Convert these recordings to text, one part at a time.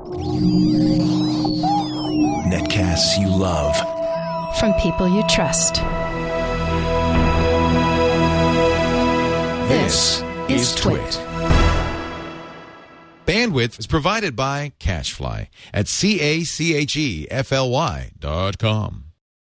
Netcasts you love. From people you trust. This is Twit. Bandwidth is provided by CacheFly at CACHEFLY.com.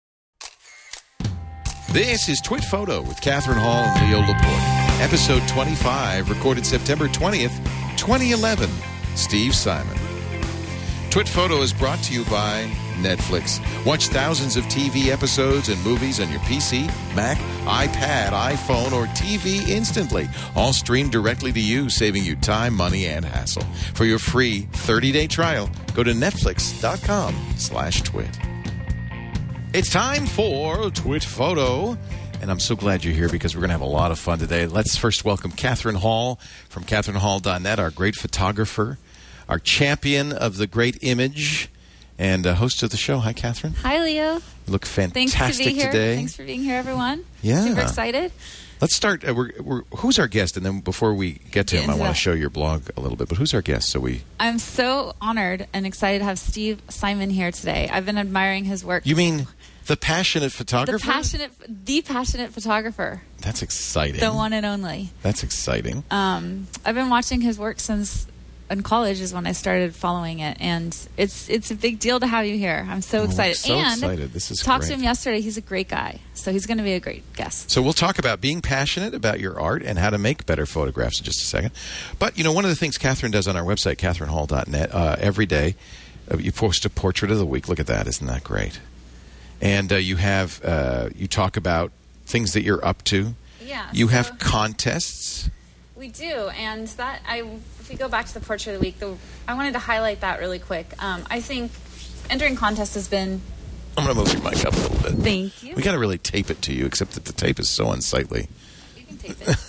This is Twit Photo with Catherine Hall and Leo Laporte. Episode 25, recorded September 20th, 2011. Steve Simon. Twit Photo is brought to you by Netflix. Watch thousands of TV episodes and movies on your PC, Mac, iPad, iPhone, or TV instantly. All streamed directly to you, saving you time, money, and hassle. For your free 30-day trial, go to netflix.com/twit. It's time for Twit Photo. And I'm so glad you're here because we're going to have a lot of fun today. Let's first welcome Catherine Hall from CatherineHall.net, our great photographer, our champion of the great image, and host of the show. Hi, Catherine. Hi, Leo. You look fantastic Thanks to be here. today. Thanks for being here, everyone. Yeah. Super excited. Let's start. Who's our guest? And then before we get to him, I want to show your blog a little bit. But who's our guest? I'm so honored and excited to have Steve Simon here today. I've been admiring his work. You mean the passionate photographer? The passionate photographer. That's exciting. The one and only. That's exciting. I've been watching his work since in college is when I started following it, and it's a big deal to have you here. I'm so excited. Excited. This is talked great. to him yesterday. He's a great guy, so he's going to be a great guest. So we'll talk about being passionate about your art and how to make better photographs in just a second. But, one of the things Catherine does on our website, CatherineHall.net, every day, you post a portrait of the week. Look at that. Isn't that great? And you talk about things that you're up to. Yeah. You have contests. We do, and if we go back to the portrait of the week, I wanted to highlight that really quick. I think entering contests has been... I'm going to move your mic up a little bit. Thank you. We got to really tape it to you, except that the tape is so unsightly. You can tape it.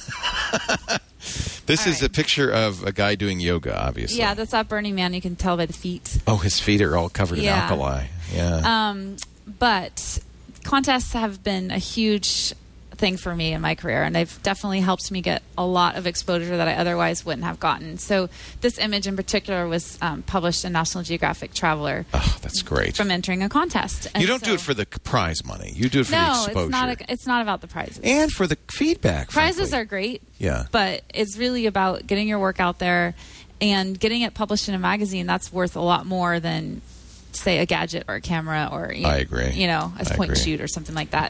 This is a picture of a guy doing yoga, obviously. Yeah, that's at Burning Man. You can tell by the feet. Oh, his feet are all covered in alkali. Yeah. But contests have been a huge thing for me in my career, and they've definitely helped me get a lot of exposure that I otherwise wouldn't have gotten. So this image in particular was published in National Geographic Traveler. Oh, that's great. From entering a contest. And you don't do it for the prize money. You do it for the exposure. No, it's not about the prizes. And for the feedback, Prizes frankly. are great. Yeah. But it's really about getting your work out there and getting it published in a magazine. That's worth a lot more than, say, a gadget or a camera or I agree. A point and shoot or something like that.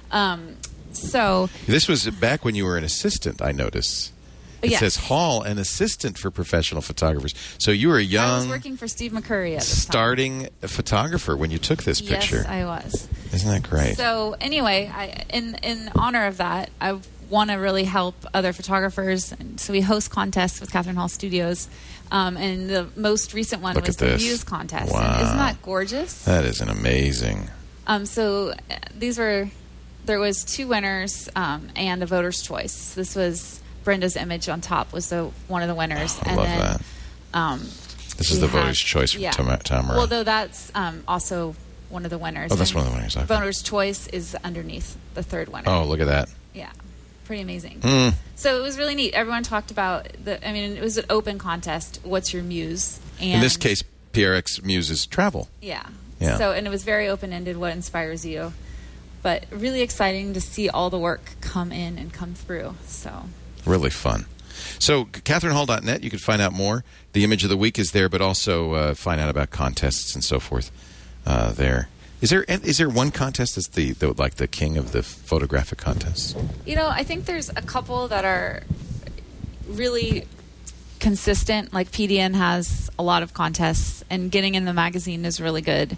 So this was back when you were an assistant, I noticed. It says Hall, an assistant for professional photographers. So you were a young... I was working for Steve McCurry at the starting photographer when you took this picture. Yes, I was. Isn't that great? So anyway, in honor of that, I want to really help other photographers. And so we host contests with Catherine Hall Studios. And the most recent one was the Views contest. Wow. And isn't that gorgeous? That is an amazing... So there was 2 winners and a voter's choice. This was Brenda's image on top was one of the winners. I love that. This is the voter's choice from Tamara. Well, though that's also one of the winners. Oh, that's one of the winners. Okay. Voter's choice is underneath the third winner. Oh, look at that. Yeah. Pretty amazing. So it was really neat. Everyone talked about it was an open contest. What's your muse? And in this case, PRX Muses Travel. Yeah. Yeah. So, and it was very open-ended, what inspires you. But really exciting to see all the work come in and come through. So really fun. So CatherineHall.net, you can find out more. The image of the week is there, but also find out about contests and so forth there. Is there one contest that's the king of the photographic contests? I think there's a couple that are really consistent. Like PDN has a lot of contests, and getting in the magazine is really good.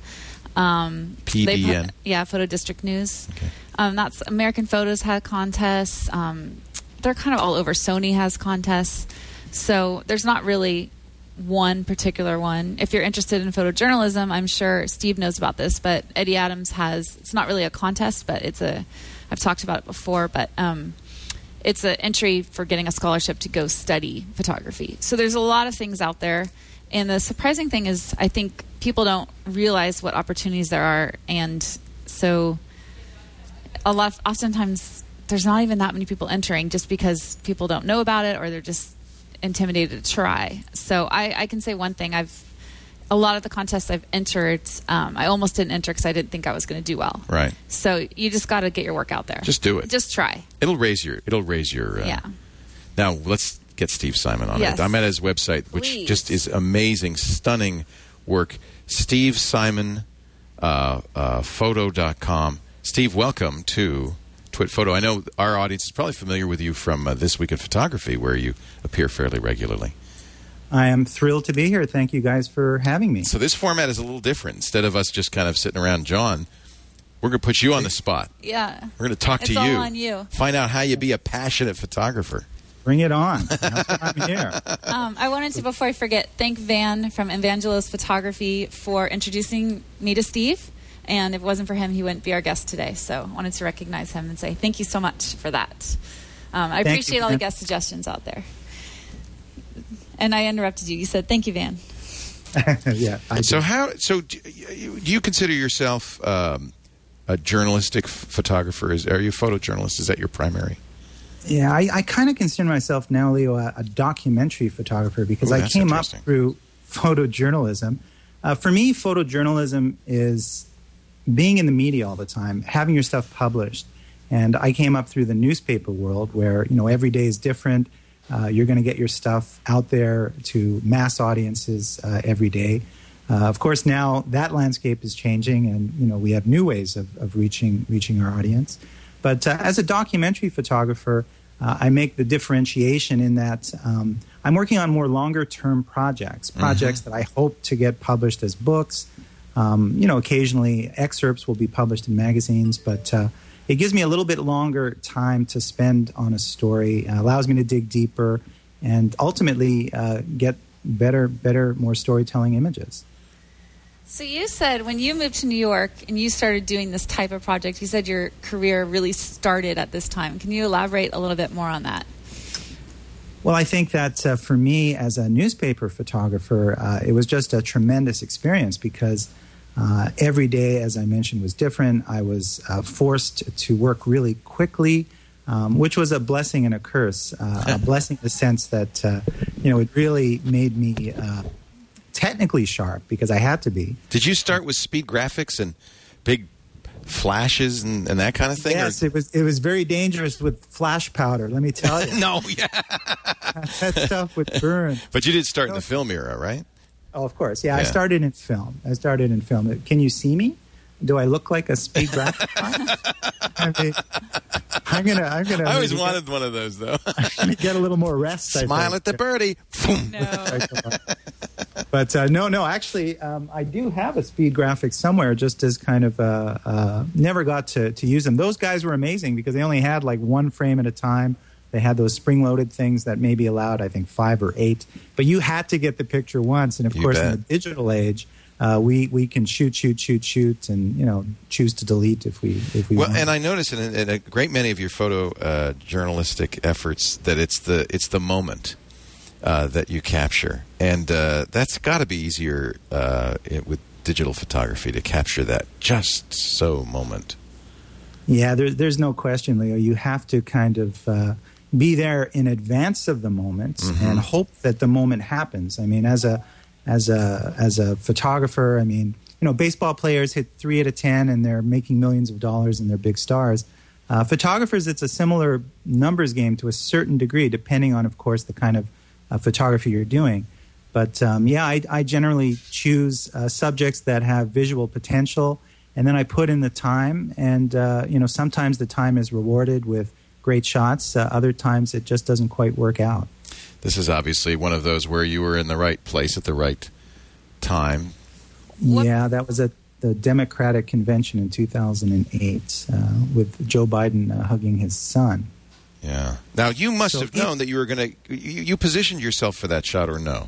PDN? Photo District News. Okay. That's American Photos had contests. They're kind of all over. Sony has contests. So there's not really one particular one. If you're interested in photojournalism, I'm sure Steve knows about this, but Eddie Adams it's not really a contest, but I've talked about it before, but it's an entry for getting a scholarship to go study photography. So there's a lot of things out there. And the surprising thing is, I think people don't realize what opportunities there are. And so oftentimes there's not even that many people entering just because people don't know about it or they're just intimidated to try. So I can say one thing. a lot of the contests I've entered, I almost didn't enter because I didn't think I was going to do well. Right. So you just got to get your work out there. Just do it. Just try. It'll raise your. Yeah. Now let's get Steve Simon on Yes. it. I'm at his website, which Please. just is amazing, stunning work. Steve Simon, photo.com. Steve, welcome to Twit Photo. I know our audience is probably familiar with you from This Week in Photography, where you appear fairly regularly. I am thrilled to be here. Thank you guys for having me. So this format is a little different. Instead of us just kind of sitting around John, we're going to put you on the spot. Yeah. We're going to talk to It's all you. on you. Find out how you be a passionate photographer. Bring it on. That's why I'm here. I wanted to, before I forget, thank Van from Evangelist Photography for introducing me to Steve. And if it wasn't for him, he wouldn't be our guest today. So I wanted to recognize him and say thank you so much for that. I appreciate all the guest suggestions out there. And I interrupted you. You said, thank you, Van. Yeah. So do you consider yourself a journalistic photographer? Are you a photojournalist? Is that your primary? Yeah, I kind of consider myself now, Leo, a documentary photographer because I came up through photojournalism. For me, photojournalism is being in the media all the time, having your stuff published. And I came up through the newspaper world where, every day is different. You're going to get your stuff out there to mass audiences every day. Of course, now that landscape is changing, and we have new ways of reaching our audience. But as a documentary photographer, I make the differentiation in that I'm working on more longer-term projects that I hope to get published as books. Occasionally excerpts will be published in magazines, but it gives me a little bit longer time to spend on a story, allows me to dig deeper, and ultimately get better, more storytelling images. So you said when you moved to New York and you started doing this type of project, you said your career really started at this time. Can you elaborate a little bit more on that? Well, I think that for me as a newspaper photographer, it was just a tremendous experience because every day, as I mentioned, was different. I was forced to work really quickly, which was a blessing and a curse. A blessing in the sense that, it really made me technically sharp because I had to be. Did you start with speed graphics and big flashes and that kind of thing? Yes, it was very dangerous with flash powder, let me tell you. No, yeah. That stuff would burn. But you did start in the film era, right? Oh, of course. Yeah, I started in film. Can you see me? Do I look like a speed graphic? I'm gonna. I always wanted one of those, though. I'm gonna get a little more rest. Smile at the birdie. No. But no. Actually, I do have a speed graphic somewhere. Just as kind of never got to use them. Those guys were amazing because they only had like one frame at a time. They had those spring-loaded things that maybe allowed, I think, 5 or 8. But you had to get the picture once. And, of course, in the digital age, we can shoot, and, choose to delete if we want. And I noticed in a great many of your photo journalistic efforts that it's the moment that you capture. And that's got to be easier with digital photography to capture that just so moment. Yeah, there's no question, Leo. You have to kind of be there in advance of the moment and hope that the moment happens. I mean, as a photographer, I mean, baseball players hit 3 out of 10 and they're making millions of dollars and they're big stars. Photographers, it's a similar numbers game to a certain degree, depending on, of course, the kind of photography you're doing. But I generally choose subjects that have visual potential, and then I put in the time. And sometimes the time is rewarded with great shots. Other times it just doesn't quite work out. This is obviously one of those where you were in the right place at the right time. Yeah, that was at the Democratic Convention in 2008 with Joe Biden hugging his son. Yeah. Now, you must have known that you were going to... You positioned yourself for that shot, or no?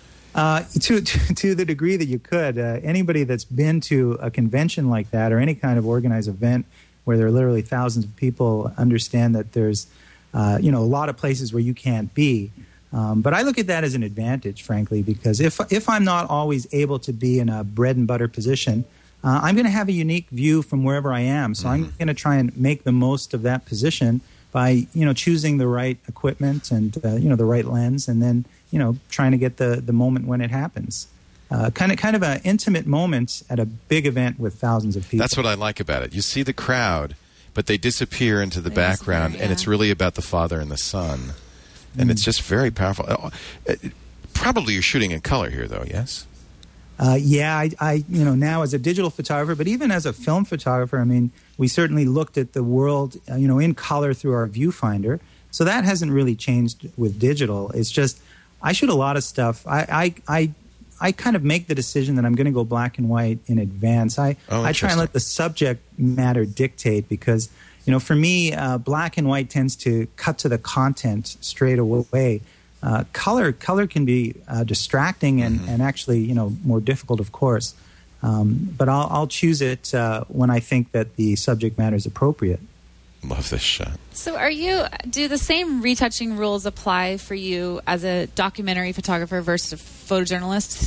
To the degree that you could. Anybody that's been to a convention like that or any kind of organized event where there are literally thousands of people understand that there's a lot of places where you can't be. But I look at that as an advantage, frankly, because if I'm not always able to be in a bread and butter position, I'm going to have a unique view from wherever I am. So I'm going to try and make the most of that position by choosing the right equipment and the right lens, and then trying to get the moment when it happens. kind of an intimate moment at a big event with thousands of people. That's what I like about it. You see the crowd, but they disappear into the background, and it's really about the Father and the Son. And it's just very powerful. Probably you're shooting in color here, though, yes? Yeah, I now as a digital photographer, but even as a film photographer, I mean, we certainly looked at the world, in color through our viewfinder. So that hasn't really changed with digital. It's just, I shoot a lot of stuff. I kind of make the decision that I'm going to go black and white in advance. I try and let the subject matter dictate because, for me, black and white tends to cut to the content straight away. Color can be distracting and actually, more difficult, of course. But I'll choose it when I think that the subject matter is appropriate. Love this shot. So do the same retouching rules apply for you as a documentary photographer versus a photojournalist?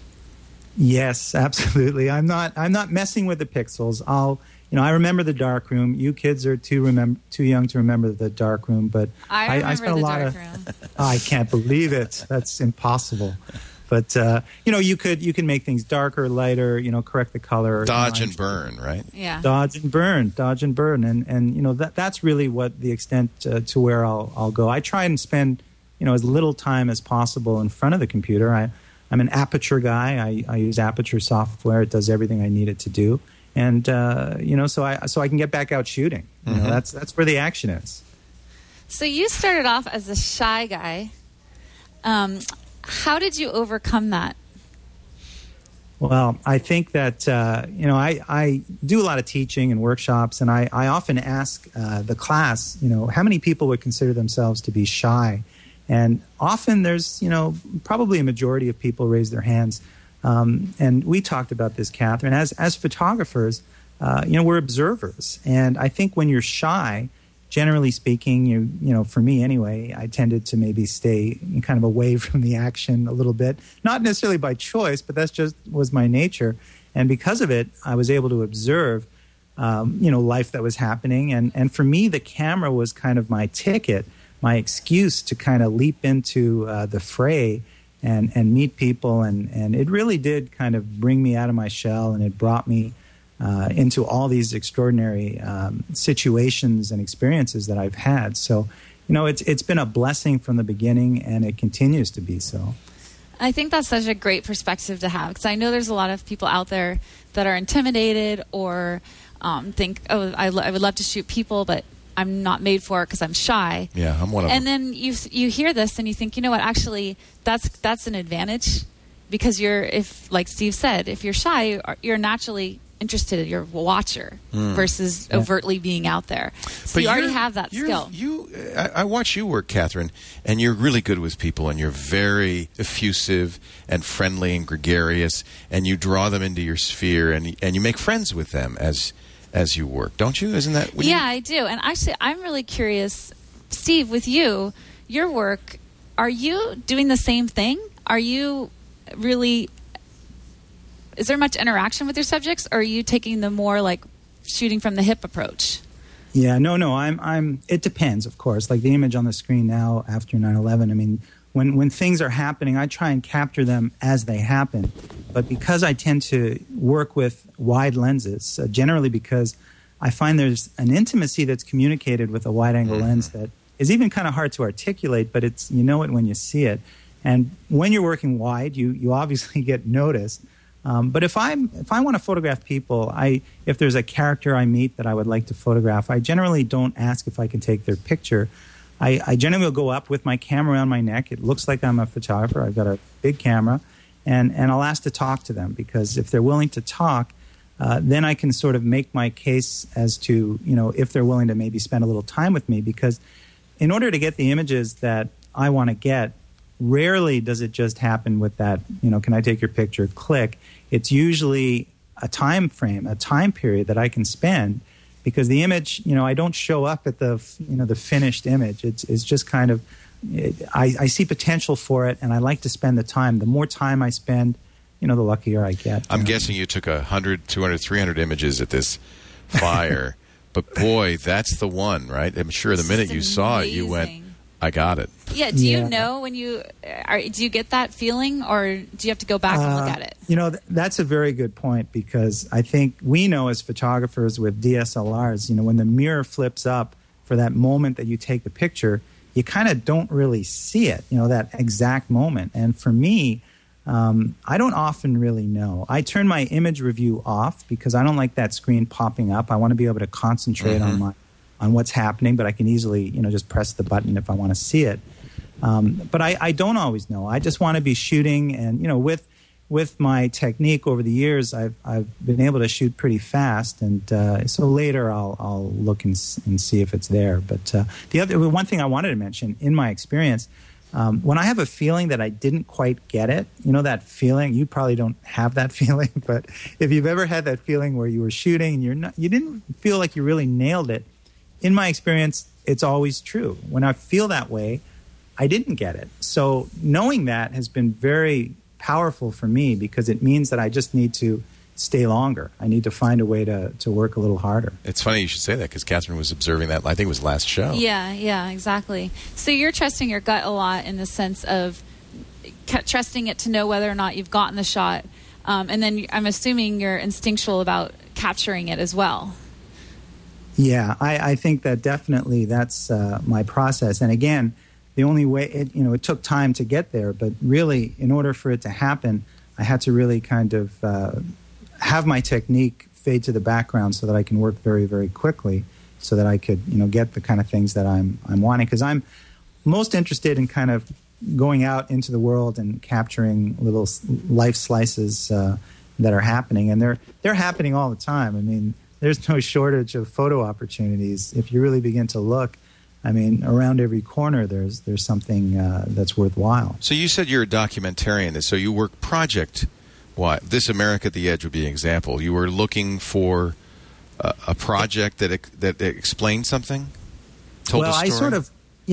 Yes, absolutely. I'm not messing with the pixels. I remember the darkroom. You kids are too young to remember the darkroom, but I spent a lot of. I can't believe it. That's impossible. But you can make things darker, lighter. Correct the color. Dodge and burn, right? Yeah. Dodge and burn, and that's really what the extent to where I'll go. I try and spend as little time as possible in front of the computer. I'm an Aperture guy. I use Aperture software. It does everything I need it to do. And so I can get back out shooting. That's where the action is. So you started off as a shy guy. How did you overcome that? Well, I think that I do a lot of teaching and workshops, and I often ask the class, how many people would consider themselves to be shy, and often there's probably a majority of people raise their hands. And we talked about this, Catherine. As photographers, we're observers. And I think when you're shy, generally speaking, for me anyway, I tended to maybe stay kind of away from the action a little bit. Not necessarily by choice, but that's just was my nature. And because of it, I was able to observe, life that was happening. And for me, the camera was kind of my ticket, my excuse to kind of leap into the fray and meet people, and it really did kind of bring me out of my shell, and it brought me into all these extraordinary situations and experiences that I've had. So, it's been a blessing from the beginning, and it continues to be so. I think that's such a great perspective to have, because I know there's a lot of people out there that are intimidated or think, I would love to shoot people, but I'm not made for it because I'm shy. Yeah, I'm one of them. And then you hear this and you think, what? Actually, that's an advantage, because like Steve said, if you're shy, you're naturally interested. You're a watcher versus overtly being out there. So you already have that skill. I watch you work, Catherine, and you're really good with people, and you're very effusive and friendly and gregarious, and you draw them into your sphere, and you make friends with them as you work, don't you? Isn't that what I do. And actually, I'm really curious, Steve, with your work, are you doing the same thing? Are you really, is there much interaction with your subjects, or are you taking the more like shooting from the hip approach? Yeah, no, it depends, of course. Like the image on the screen now after 9/11, I mean, when things are happening, I try and capture them as they happen. But because I tend to work with wide lenses, generally because I find there's an intimacy that's communicated with a wide-angle lens that is even kind of hard to articulate, but it's it when you see it. And when you're working wide, you obviously get noticed. But if I want to photograph people, if there's a character I meet that I would like to photograph, I generally don't ask if I can take their picture. I generally will go up with my camera around my neck. It looks like I'm a photographer. I've got a big camera, and I'll ask to talk to them, because if they're willing to talk, then I can sort of make my case as to, if they're willing to maybe spend a little time with me, because in order to get the images that I want to get, rarely does it just happen with that, can I take your picture, click. It's usually a time frame, a time period that I can spend, because the image, I don't show up at the finished image. It's just kind of, I see potential for it, and I like to spend the time. The more time I spend, the luckier I get. I'm guessing you took 100, 200, 300 images at this fire, but boy, that's the one, right? I'm sure the minute you saw it, you went, I got it. Yeah. Do you know when do you get that feeling, or do you have to go back and look at it? That's a very good point, because I think we know as photographers with DSLRs, when the mirror flips up for that moment that you take the picture, you kind of don't really see it, that exact moment. And for me, I don't often really know. I turn my image review off because I don't like that screen popping up. I want to be able to concentrate on what's happening, but I can easily, just press the button if I want to see it. But I don't always know. I just want to be shooting, and with my technique over the years, I've been able to shoot pretty fast, and so later I'll look and see if it's there. But the one thing I wanted to mention, in my experience, when I have a feeling that I didn't quite get it, that feeling, you probably don't have that feeling, but if you've ever had that feeling where you were shooting and you didn't feel like you really nailed it, in my experience, it's always true. When I feel that way, I didn't get it. So knowing that has been very powerful for me, because it means that I just need to stay longer. I need to find a way to work a little harder. It's funny you should say that, because Catherine was observing that, I think it was last show. Yeah, exactly. So you're trusting your gut a lot, in the sense of trusting it to know whether or not you've gotten the shot. And then I'm assuming you're instinctual about capturing it as well. Yeah, I think that definitely that's my process. And again, the only way, it took time to get there, but really, in order for it to happen, I had to really kind of have my technique fade to the background so that I can work very, very quickly, so that I could, get the kind of things that I'm wanting. Because I'm most interested in kind of going out into the world and capturing little life slices that are happening, and they're happening all the time. I mean, there's no shortage of photo opportunities. If you really begin to look, I mean, around every corner, there's something that's worthwhile. So you said you're a documentarian, so you work project. This America at the Edge would be an example. You were looking for a project that explained something, told a story?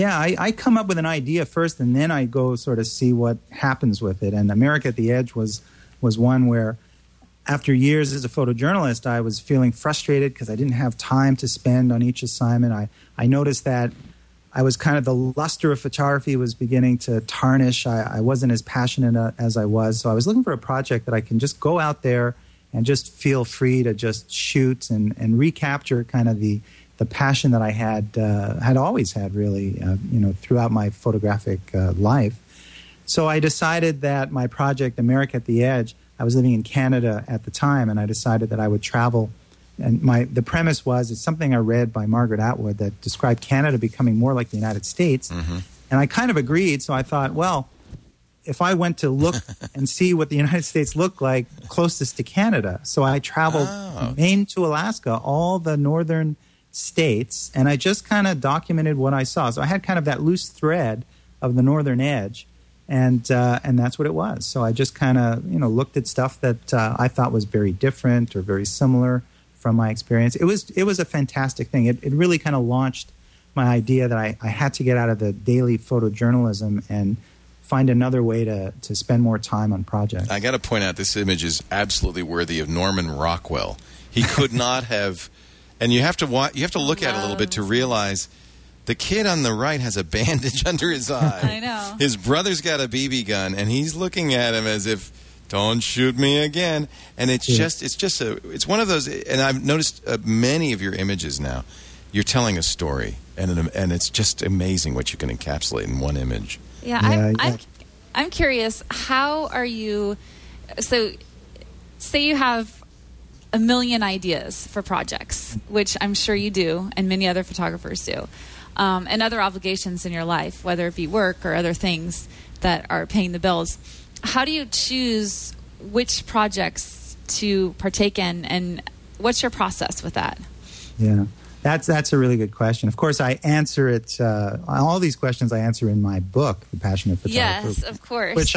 I come up with an idea first, and then I go sort of see what happens with it. And America at the Edge was one where, after years as a photojournalist, I was feeling frustrated because I didn't have time to spend on each assignment. I noticed that I was kind of, the luster of photography was beginning to tarnish. I wasn't as passionate as I was. So I was looking for a project that I can just go out there and just feel free to just shoot and recapture kind of the passion that I had always had, really, throughout my photographic life. So I decided that my project, America at the Edge, I was living in Canada at the time, and I decided that I would travel. And the premise was, it's something I read by Margaret Atwood that described Canada becoming more like the United States. Mm-hmm. And I kind of agreed, so I thought, well, if I went to look and see what the United States looked like closest to Canada. So I traveled from Maine to Alaska, all the northern states, and I just kind of documented what I saw. So I had kind of that loose thread of the northern edge. And that's what it was. So I just kind of, looked at stuff that I thought was very different or very similar from my experience. It was a fantastic thing. It really kind of launched my idea that I had to get out of the daily photojournalism and find another way to spend more time on projects. I got to point out, this image is absolutely worthy of Norman Rockwell. He could not have, and you have to look at it a little bit to realize. The kid on the right has a bandage under his eye. I know. His brother's got a BB gun, and he's looking at him as if, "Don't shoot me again." And it's one of those. And I've noticed many of your images now. You're telling a story, and it's just amazing what you can encapsulate in one image. Yeah. I'm curious. How are you? So, say you have a million ideas for projects, which I'm sure you do, and many other photographers do. And other obligations in your life, whether it be work or other things that are paying the bills. How do you choose which projects to partake in, and what's your process with that? Yeah, that's a really good question. Of course, I answer it. All these questions I answer in my book, The Passionate Photographer. Yes, of course. Which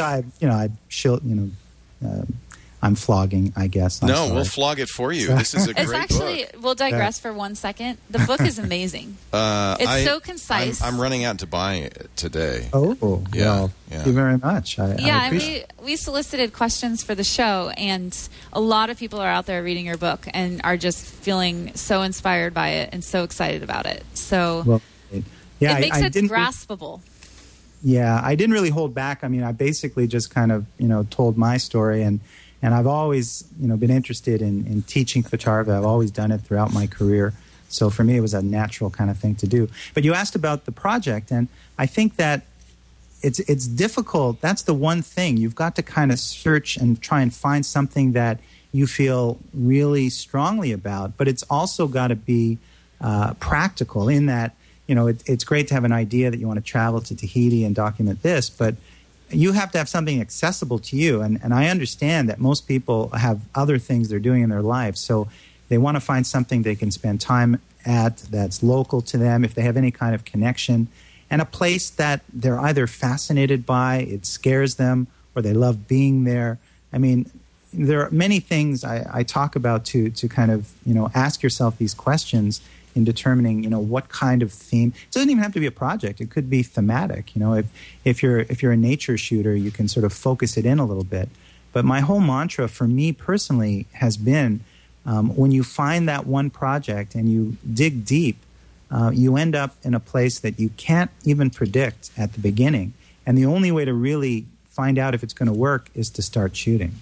I'm flogging, I guess. No, we'll flog it for you. This is a great book. We'll digress for 1 second. The book is amazing. It's so concise. I'm running out to buy it today. Oh, yeah. Well, thank you very much. I appreciate and we solicited questions for the show, and a lot of people are out there reading your book and are just feeling so inspired by it and so excited about it. So, well, Yeah, it makes it graspable. Yeah, I didn't really hold back. I mean, I basically just kind of, told my story, and I've always, been interested in teaching photography. I've always done it throughout my career. So for me, it was a natural kind of thing to do. But you asked about the project, and I think that it's difficult. That's the one thing. You've got to kind of search and try and find something that you feel really strongly about, but it's also got to be practical in that, it's great to have an idea that you want to travel to Tahiti and document this, but you have to have something accessible to you. And I understand that most people have other things they're doing in their lives, so they want to find something they can spend time at that's local to them if they have any kind of connection, and a place that they're either fascinated by, it scares them, or they love being there. I mean, there are many things I talk about to kind of, ask yourself these questions in determining, what kind of theme. It doesn't even have to be a project. It could be thematic. If you're a nature shooter, you can sort of focus it in a little bit. But my whole mantra for me personally has been, when you find that one project and you dig deep, you end up in a place that you can't even predict at the beginning. And the only way to really find out if it's going to work is to start shooting.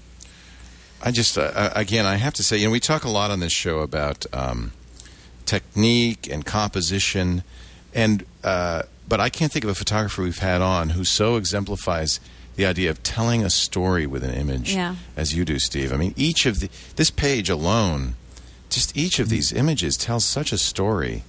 I just, again, I have to say, we talk a lot on this show about technique and composition, but I can't think of a photographer we've had on who so exemplifies the idea of telling a story with an image as you do, Steve. I mean, this page alone, just each of these images tells such a story.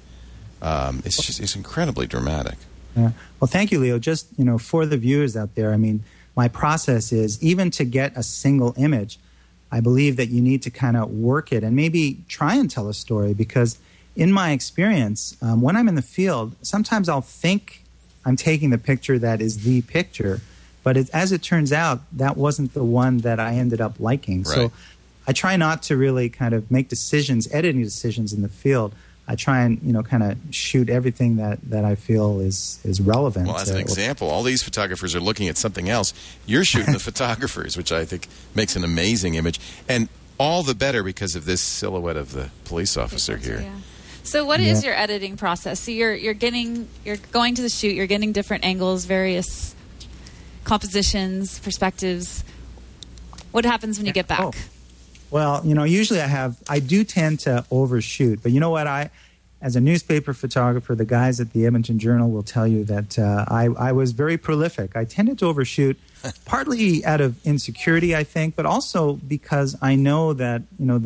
It's incredibly dramatic. Yeah. Well, thank you, Leo. Just, for the viewers out there, I mean, my process is even to get a single image, I believe that you need to kind of work it and maybe try and tell a story, because in my experience, when I'm in the field, sometimes I'll think I'm taking the picture that is the picture, but as it turns out, that wasn't the one that I ended up liking. Right. So I try not to really kind of make editing decisions in the field. I try and, kind of shoot everything that I feel is relevant. Well, as an example, all these photographers are looking at something else. You're shooting the photographers, which I think makes an amazing image. And all the better because of this silhouette of the police officer here. Yeah. So what is your editing process? So you're going to the shoot, you're getting different angles, various compositions, perspectives. What happens when you get back? Oh. Well, usually I do tend to overshoot, but you know what? As a newspaper photographer, the guys at the Edmonton Journal will tell you that I was very prolific. I tended to overshoot, partly out of insecurity, I think, but also because I know that,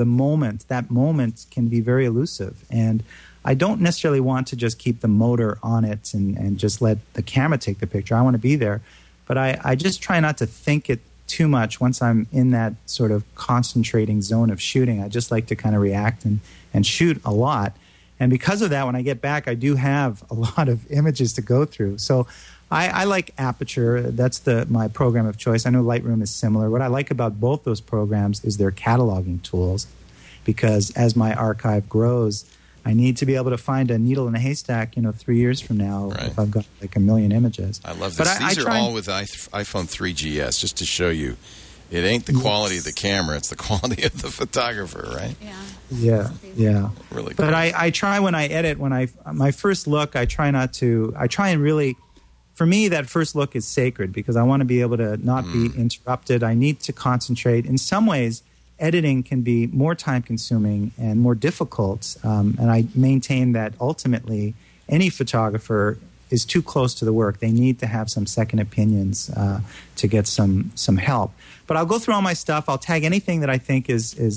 that moment can be very elusive. And I don't necessarily want to just keep the motor on it and just let the camera take the picture. I want to be there. But I just try not to think it too much once I'm in that sort of concentrating zone of shooting. I just like to kind of react and shoot a lot. And because of that, when I get back, I do have a lot of images to go through. So I like Aperture. That's my program of choice. I know Lightroom is similar. What I like about both those programs is their cataloging tools, because as my archive grows, I need to be able to find a needle in a haystack, 3 years from now, right, if I've got like 1 million images. I love this. These are all with iPhone 3GS, just to show you. It ain't the quality of the camera, it's the quality of the photographer, right? Yeah. Really cool. But I try when I edit, my first look, I try and really, for me, that first look is sacred, because I want to be able to not be interrupted. I need to concentrate. In some ways, editing can be more time-consuming and more difficult, and I maintain that ultimately any photographer is too close to the work. They need to have some second opinions to get some help. But I'll go through all my stuff. I'll tag anything that I think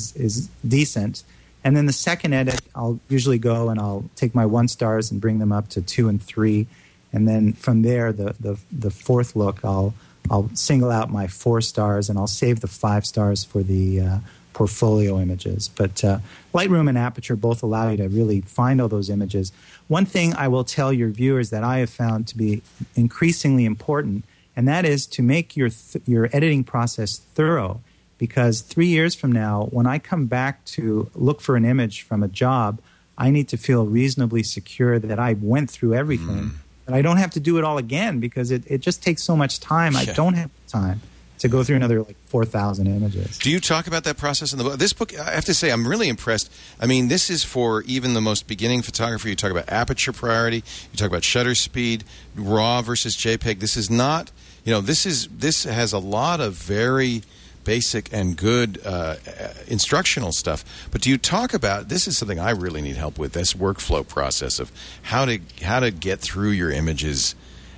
is decent, and then the second edit, I'll usually go and I'll take my 1 stars and bring them up to 2 and 3, and then from there, the fourth look, I'll single out my 4 stars, and I'll save the 5 stars for the portfolio images. But Lightroom and Aperture both allow you to really find all those images. One thing I will tell your viewers that I have found to be increasingly important, and that is to make your editing process thorough. Because 3 years from now, when I come back to look for an image from a job, I need to feel reasonably secure that I went through everything. And I don't have to do it all again, because it just takes so much time. I don't have time. to go through another like 4,000 images. Do you talk about that process in the book? This book, I have to say, I'm really impressed. I mean, this is for even the most beginning photographer. You talk about aperture priority. You talk about shutter speed, RAW versus JPEG. This is not, this has a lot of very basic and good instructional stuff. But do you talk about, this is something I really need help with, this workflow process of how to get through your images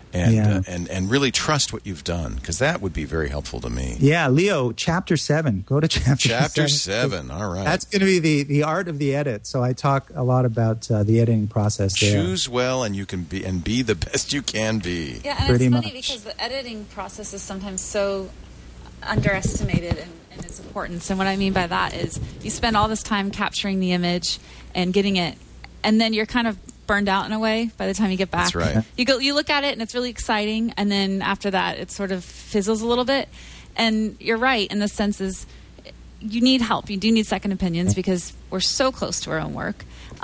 and really trust what you've done, because that would be very helpful to me. Yeah, Leo, Chapter 7. Go to Chapter 7. All right. That's going to be the art of the edit. So I talk a lot about the editing process there. Choose well, and you can be the best you can be. Yeah, and Pretty it's funny much. because the editing process is sometimes so underestimated in its importance. And what I mean by that is you spend all this time capturing the image and getting it, and then you're kind of burned out in a way by the time you get back. That's right. You look at it and it's really exciting, and then after that it sort of fizzles a little bit. And you're right in the sense is you need help. You do need second opinions because we're so close to our own work.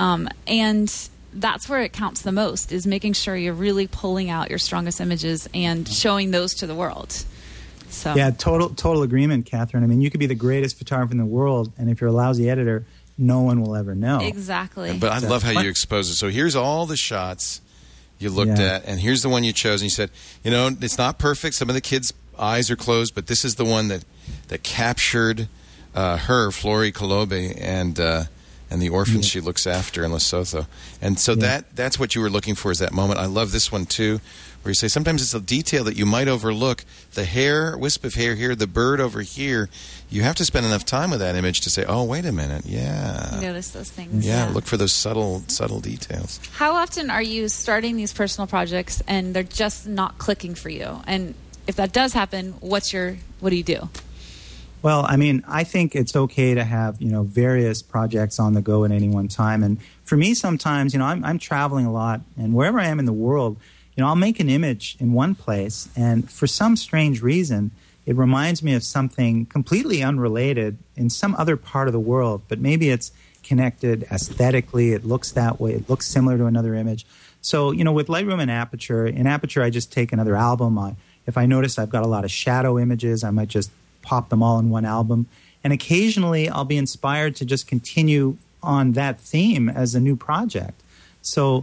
And that's where it counts the most, is making sure you're really pulling out your strongest images and showing those to the world. So. Yeah, total agreement, Catherine. I mean, you could be the greatest photographer in the world, and if you're a lousy editor, no one will ever know. Exactly. But I love how you expose it. So here's all the shots you looked at, and here's the one you chose, and you said, it's not perfect. Some of the kids' eyes are closed, but this is the one that captured her, Flori Kolobe, and the orphans she looks after in Lesotho. And so that's what you were looking for, is that moment. I love this one, too, where you say sometimes it's a detail that you might overlook. The hair, wisp of hair here, the bird over here. You have to spend enough time with that image to say, oh, wait a minute, You notice those things. Yeah, look for those subtle details. How often are you starting these personal projects and they're just not clicking for you? And if that does happen, what do you do? Well, I mean, I think it's okay to have, various projects on the go at any one time. And for me, sometimes, I'm traveling a lot, and wherever I am in the world, I'll make an image in one place, and for some strange reason, it reminds me of something completely unrelated in some other part of the world, but maybe it's connected aesthetically, it looks that way, it looks similar to another image. So, with Lightroom and Aperture, in Aperture I just take another album. If I notice I've got a lot of shadow images, I might just pop them all in one album. And occasionally I'll be inspired to just continue on that theme as a new project. So,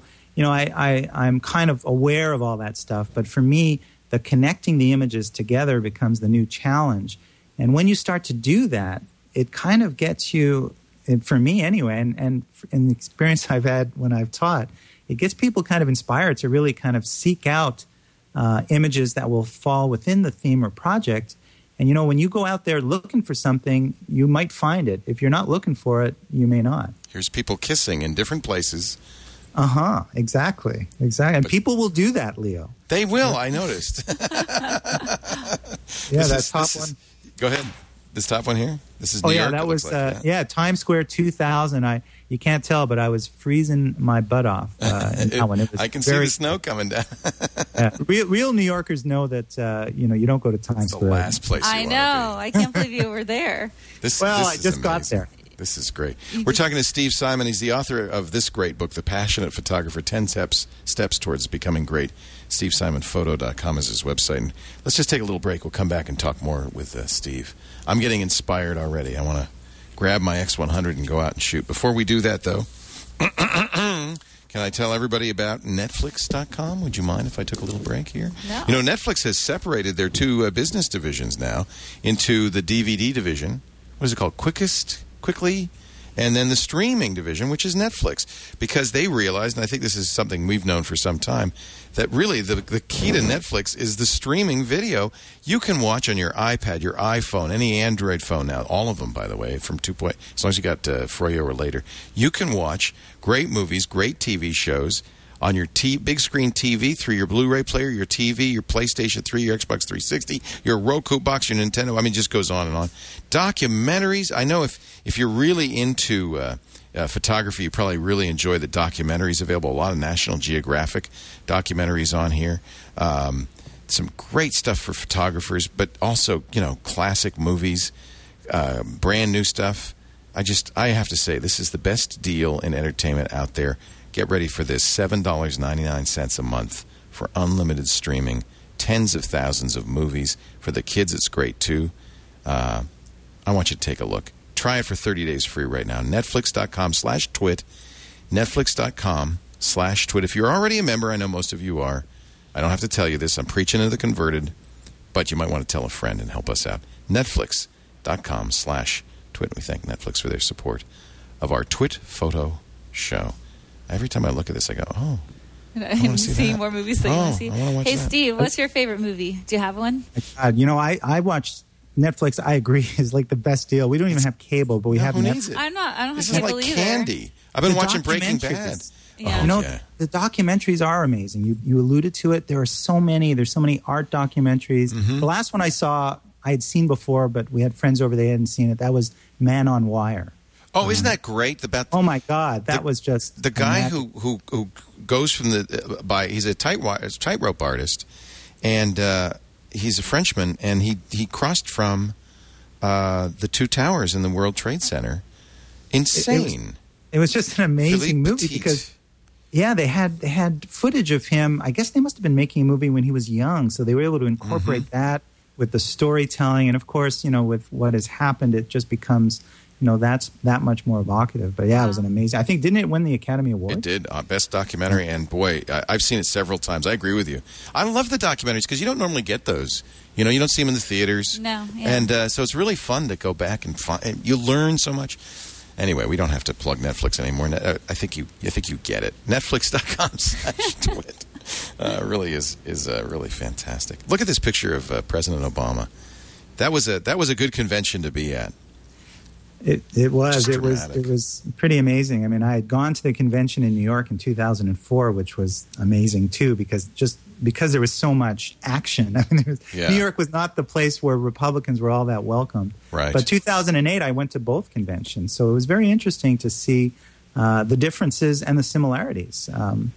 I'm kind of aware of all that stuff. But for me, the connecting the images together becomes the new challenge. And when you start to do that, it kind of gets you, for me anyway, and in the experience I've had when I've taught, it gets people kind of inspired to really kind of seek out images that will fall within the theme or project. And, when you go out there looking for something, you might find it. If you're not looking for it, you may not. Here's people kissing in different places. Exactly. And people will do that, Leo. They will, I noticed. Top one. Go ahead. This top one here? This is New York. That was, Times Square 2000. You can't tell, but I was freezing my butt off in that one. I can see the snow coming down. Real New Yorkers know that, you don't go to Times Square. The last place I know. I can't believe you were there. I just got there. This is great. We're talking to Steve Simon. He's the author of this great book, The Passionate Photographer, 10 Steps Towards Becoming Great. SteveSimonPhoto.com is his website. And let's just take a little break. We'll come back and talk more with Steve. I'm getting inspired already. I want to grab my X100 and go out and shoot. Before we do that, though, can I tell everybody about Netflix.com? Would you mind if I took a little break here? No. Netflix has separated their two business divisions now into the DVD division. What is it called? Quickly, and then the streaming division, which is Netflix, because they realized, and I think this is something we've known for some time, that really the key to Netflix is the streaming video. You can watch on your iPad, your iPhone, any Android phone now, all of them, by the way, from 2. As long as you got Froyo or later, you can watch great movies, great TV shows on your big screen TV through your Blu-ray player, your TV, your PlayStation 3, your Xbox 360, your Roku box, your Nintendo. I mean, it just goes on and on. Documentaries. I know if you're really into photography, you probably really enjoy the documentaries available. A lot of National Geographic documentaries on here. Some great stuff for photographers, but also, classic movies, brand new stuff. I have to say, this is the best deal in entertainment out there. Get ready for this, $7.99 a month for unlimited streaming, tens of thousands of movies. For the kids, it's great, too. I want you to take a look. Try it for 30 days free right now. Netflix.com/twit. Netflix.com/twit. If you're already a member, I know most of you are. I don't have to tell you this. I'm preaching to the converted. But you might want to tell a friend and help us out. Netflix.com/twit. We thank Netflix for their support of our Twit Photo Show. Every time I look at this, I go, oh, I want to see more movies that you want to see. Hey, that. Steve, what's your favorite movie? Do you have one? I watched Netflix. I agree is like the best deal. We don't even have cable, but we have Netflix. I don't have this cable is like either. candy. I've been watching Breaking Bad. Yeah. The documentaries are amazing. You alluded to it. There are so many. There's so many art documentaries. Mm-hmm. The last one I saw, I had seen before, but we had friends over there hadn't seen it. That was Man on Wire. Oh, isn't that great? Oh my God, that was just the guy who goes from he's a tightrope artist, and he's a Frenchman, and he crossed from the two towers in the World Trade Center. Insane. It was just an amazing Philippe movie Petit. because they had footage of him. I guess they must have been making a movie when he was young, so they were able to incorporate that with the storytelling, and of course, with what has happened, it just becomes. That's that much more evocative. But yeah, It was an amazing. I think, didn't it win the Academy Award? It did. Best documentary. And boy, I've seen it several times. I agree with you. I love the documentaries because you don't normally get those. You don't see them in the theaters. No. Yeah. And so it's really fun to go back and find. You learn so much. Anyway, we don't have to plug Netflix anymore. I think you get it. Netflix.com/twit really is really fantastic. Look at this picture of President Obama. That was a good convention to be at. It was pretty amazing. I mean, I had gone to the convention in New York in 2004, which was amazing too, because there was so much action. I mean, New York was not the place where Republicans were all that welcomed. Right. But 2008, I went to both conventions, so it was very interesting to see the differences and the similarities.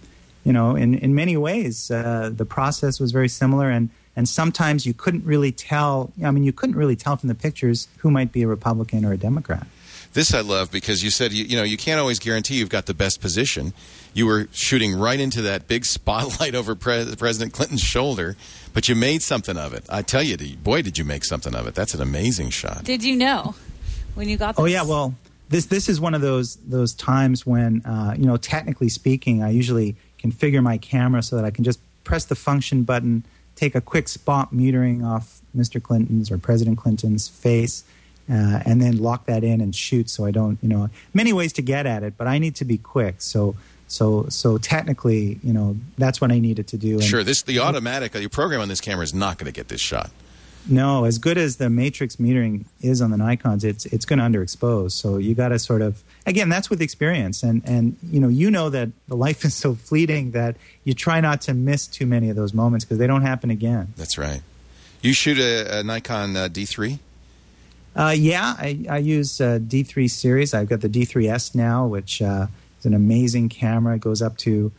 In many ways, the process was very similar, and sometimes you couldn't really tell. You couldn't really tell from the pictures who might be a Republican or a Democrat. This I love because you said you can't always guarantee you've got the best position. You were shooting right into that big spotlight over President Clinton's shoulder, but you made something of it. I tell you, boy, did you make something of it. That's an amazing shot. Did you know when you got this? Oh yeah, well, this is one of those times when technically speaking, I usually configure my camera so that I can just press the function button, take a quick spot metering off Mr. Clinton's or President Clinton's face, and then lock that in and shoot so I don't, many ways to get at it, but I need to be quick. So technically, that's what I needed to do. Sure, the automatic, your program on this camera is not going to get this shot. No, as good as the matrix metering is on the Nikons, it's going to underexpose. So you got to sort of, again, that's with experience. And that the life is so fleeting that you try not to miss too many of those moments because they don't happen again. That's right. You shoot a Nikon D3? I use D3 series. I've got the D3S now, which is an amazing camera. It goes up to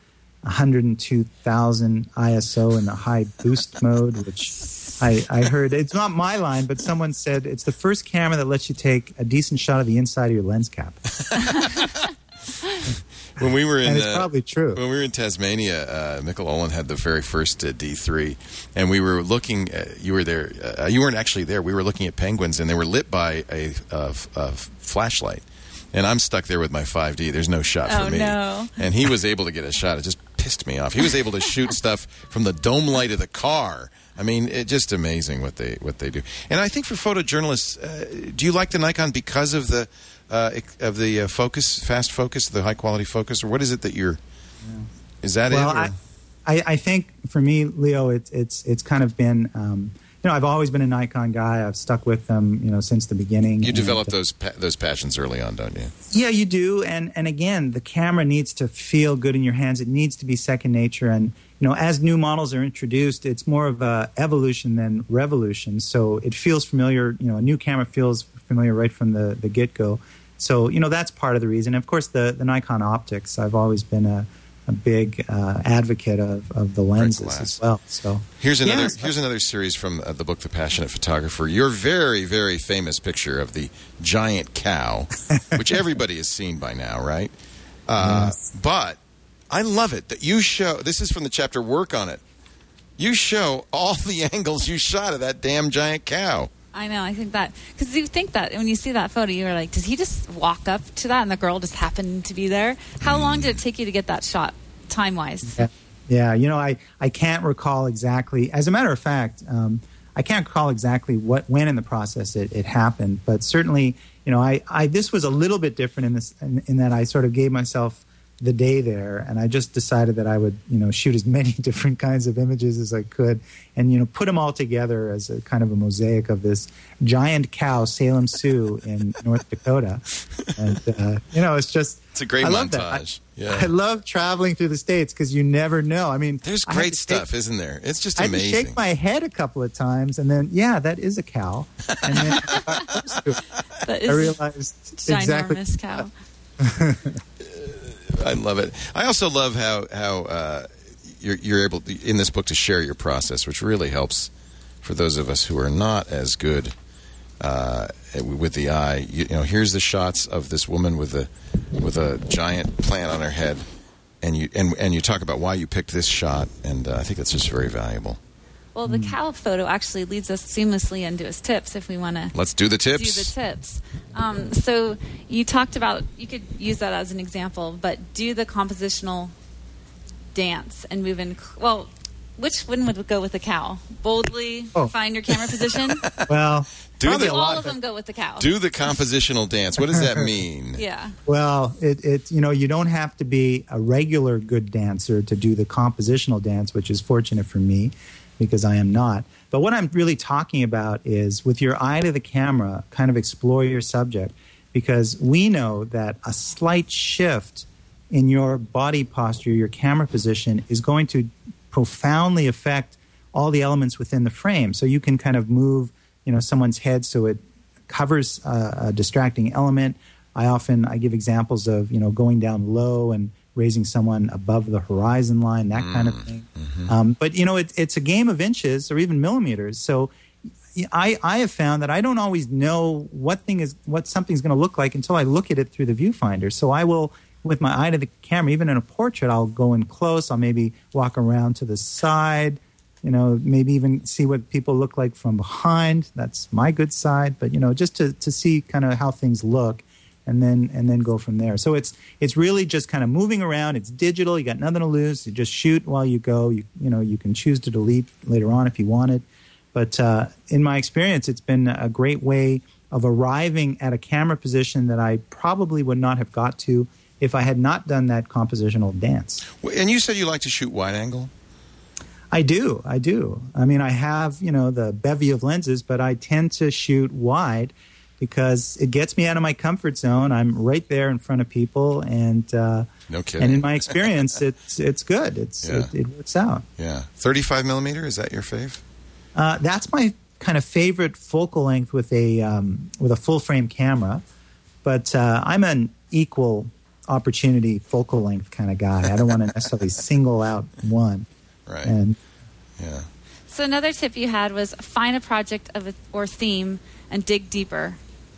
102,000 ISO in the high boost mode, which I heard, it's not my line, but someone said it's the first camera that lets you take a decent shot of the inside of your lens cap. When we were in, and it's probably true. When we were in Tasmania, Mikkel Olin had the very first D3, and we were looking. You were there. You weren't actually there. We were looking at penguins, and they were lit by a flashlight. And I'm stuck there with my 5D. There's no shot for me. No. And he was able to get a shot. It just pissed me off. He was able to shoot stuff from the dome light of the car. I mean, it's just amazing what they do. And I think for photojournalists, do you like the Nikon because of the focus, fast focus, the high quality focus, or what is it that you're? Yeah. Is that well, it? I think for me, Leo, it's kind of been. I've always been a Nikon guy. I've stuck with them, since the beginning. You develop those passions early on, don't you? Yeah, you do. And again, the camera needs to feel good in your hands. It needs to be second nature. And as new models are introduced, it's more of a evolution than revolution. So it feels familiar. A new camera feels familiar right from the get-go. So that's part of the reason. Of course, the Nikon optics. I've always been a big advocate of the lenses as well. So here's another series from the book The Passionate Photographer. Your very, very famous picture of the giant cow, which everybody has seen by now, right? Yes. But I love it that you show. This is from the chapter "Work on It." You show all the angles you shot of that damn giant cow. I know. I think that because you think that when you see that photo, you're like, did he just walk up to that and the girl just happened to be there? How long did it take you to get that shot, time-wise? Yeah. I can't recall exactly. As a matter of fact, I can't recall exactly when in the process it happened, but certainly, this was a little bit different in that I sort of gave myself the day there, and I just decided that I would, shoot as many different kinds of images as I could, and put them all together as a kind of a mosaic of this giant cow, Salem Sioux in North Dakota, and it's a great montage. I love traveling through the States because you never know. I mean, there's great stuff, isn't there? It's just amazing. I had to shake my head a couple of times, and then that is a cow, and then I realized ginormous cow. I love it. I also love how you're able to, in this book, to share your process, which really helps for those of us who are not as good with the eye. Here's the shots of this woman with a giant plant on her head, and you talk about why you picked this shot, and I think that's just very valuable. Well, the cow photo actually leads us seamlessly into his tips if we want to. Let's do the tips. So you talked about, you could use that as an example, but do the compositional dance and move in. Well, which one would go with the cow? Boldly find your camera position? Well, all of them go with the cow. Do the compositional dance. What does that mean? Yeah. Well, you don't have to be a regular good dancer to do the compositional dance, which is fortunate for me, because I am not. But what I'm really talking about is with your eye to the camera, kind of explore your subject, because we know that a slight shift in your body posture, your camera position, is going to profoundly affect all the elements within the frame. So you can kind of move, someone's head so it covers a distracting element. I give examples of, going down low and raising someone above the horizon line, that kind of thing. Mm-hmm. But, it's a game of inches or even millimeters. So I have found that I don't always know what something's going to look like until I look at it through the viewfinder. So I will, with my eye to the camera, even in a portrait, I'll go in close. I'll maybe walk around to the side, maybe even see what people look like from behind. That's my good side. But, just to see kind of how things look. And then go from there. So it's really just kind of moving around. It's digital. You got nothing to lose. You just shoot while you go. You can choose to delete later on if you wanted. But in my experience, it's been a great way of arriving at a camera position that I probably would not have got to if I had not done that compositional dance. And you said you like to shoot wide angle? I do. I mean, I have the bevy of lenses, but I tend to shoot wide, because it gets me out of my comfort zone. I'm right there in front of people, and no kidding. And in my experience, it's good. It works out. Yeah, 35 millimeter, is that your fave? That's my kind of favorite focal length with a full frame camera. But I'm an equal opportunity focal length kind of guy. I don't want to necessarily single out one. Right. Yeah. So another tip you had was find a project or theme and dig deeper.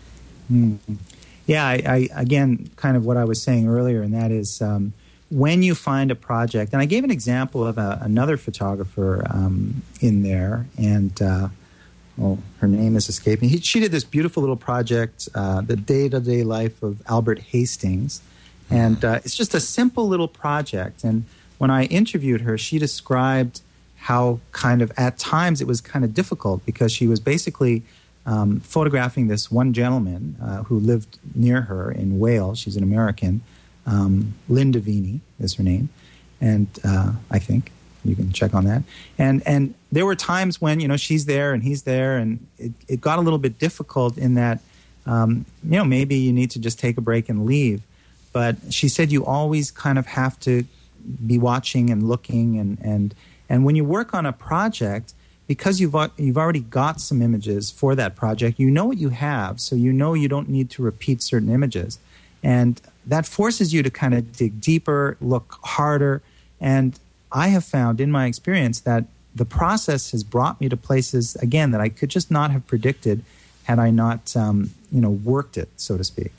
Yeah, I again, kind of what I was saying earlier, and that is when you find a project, and I gave an example of another photographer in there, and her name is escaping me. She did this beautiful little project, The Day-to-Day Life of Albert Hastings, and it's just a simple little project. And when I interviewed her, she described how kind of at times it was kind of difficult because she was basically photographing this one gentleman who lived near her in Wales. She's an American. Linda Vini is her name. And I think you can check on that. And there were times when, she's there and he's there, and it got a little bit difficult in that, maybe you need to just take a break and leave. But she said you always kind of have to be watching and looking. And when you work on a project, because you've already got some images for that project, you know what you have, so you know you don't need to repeat certain images. And that forces you to kind of dig deeper, look harder. And I have found in my experience that the process has brought me to places, again, that I could just not have predicted had I not, worked it, so to speak.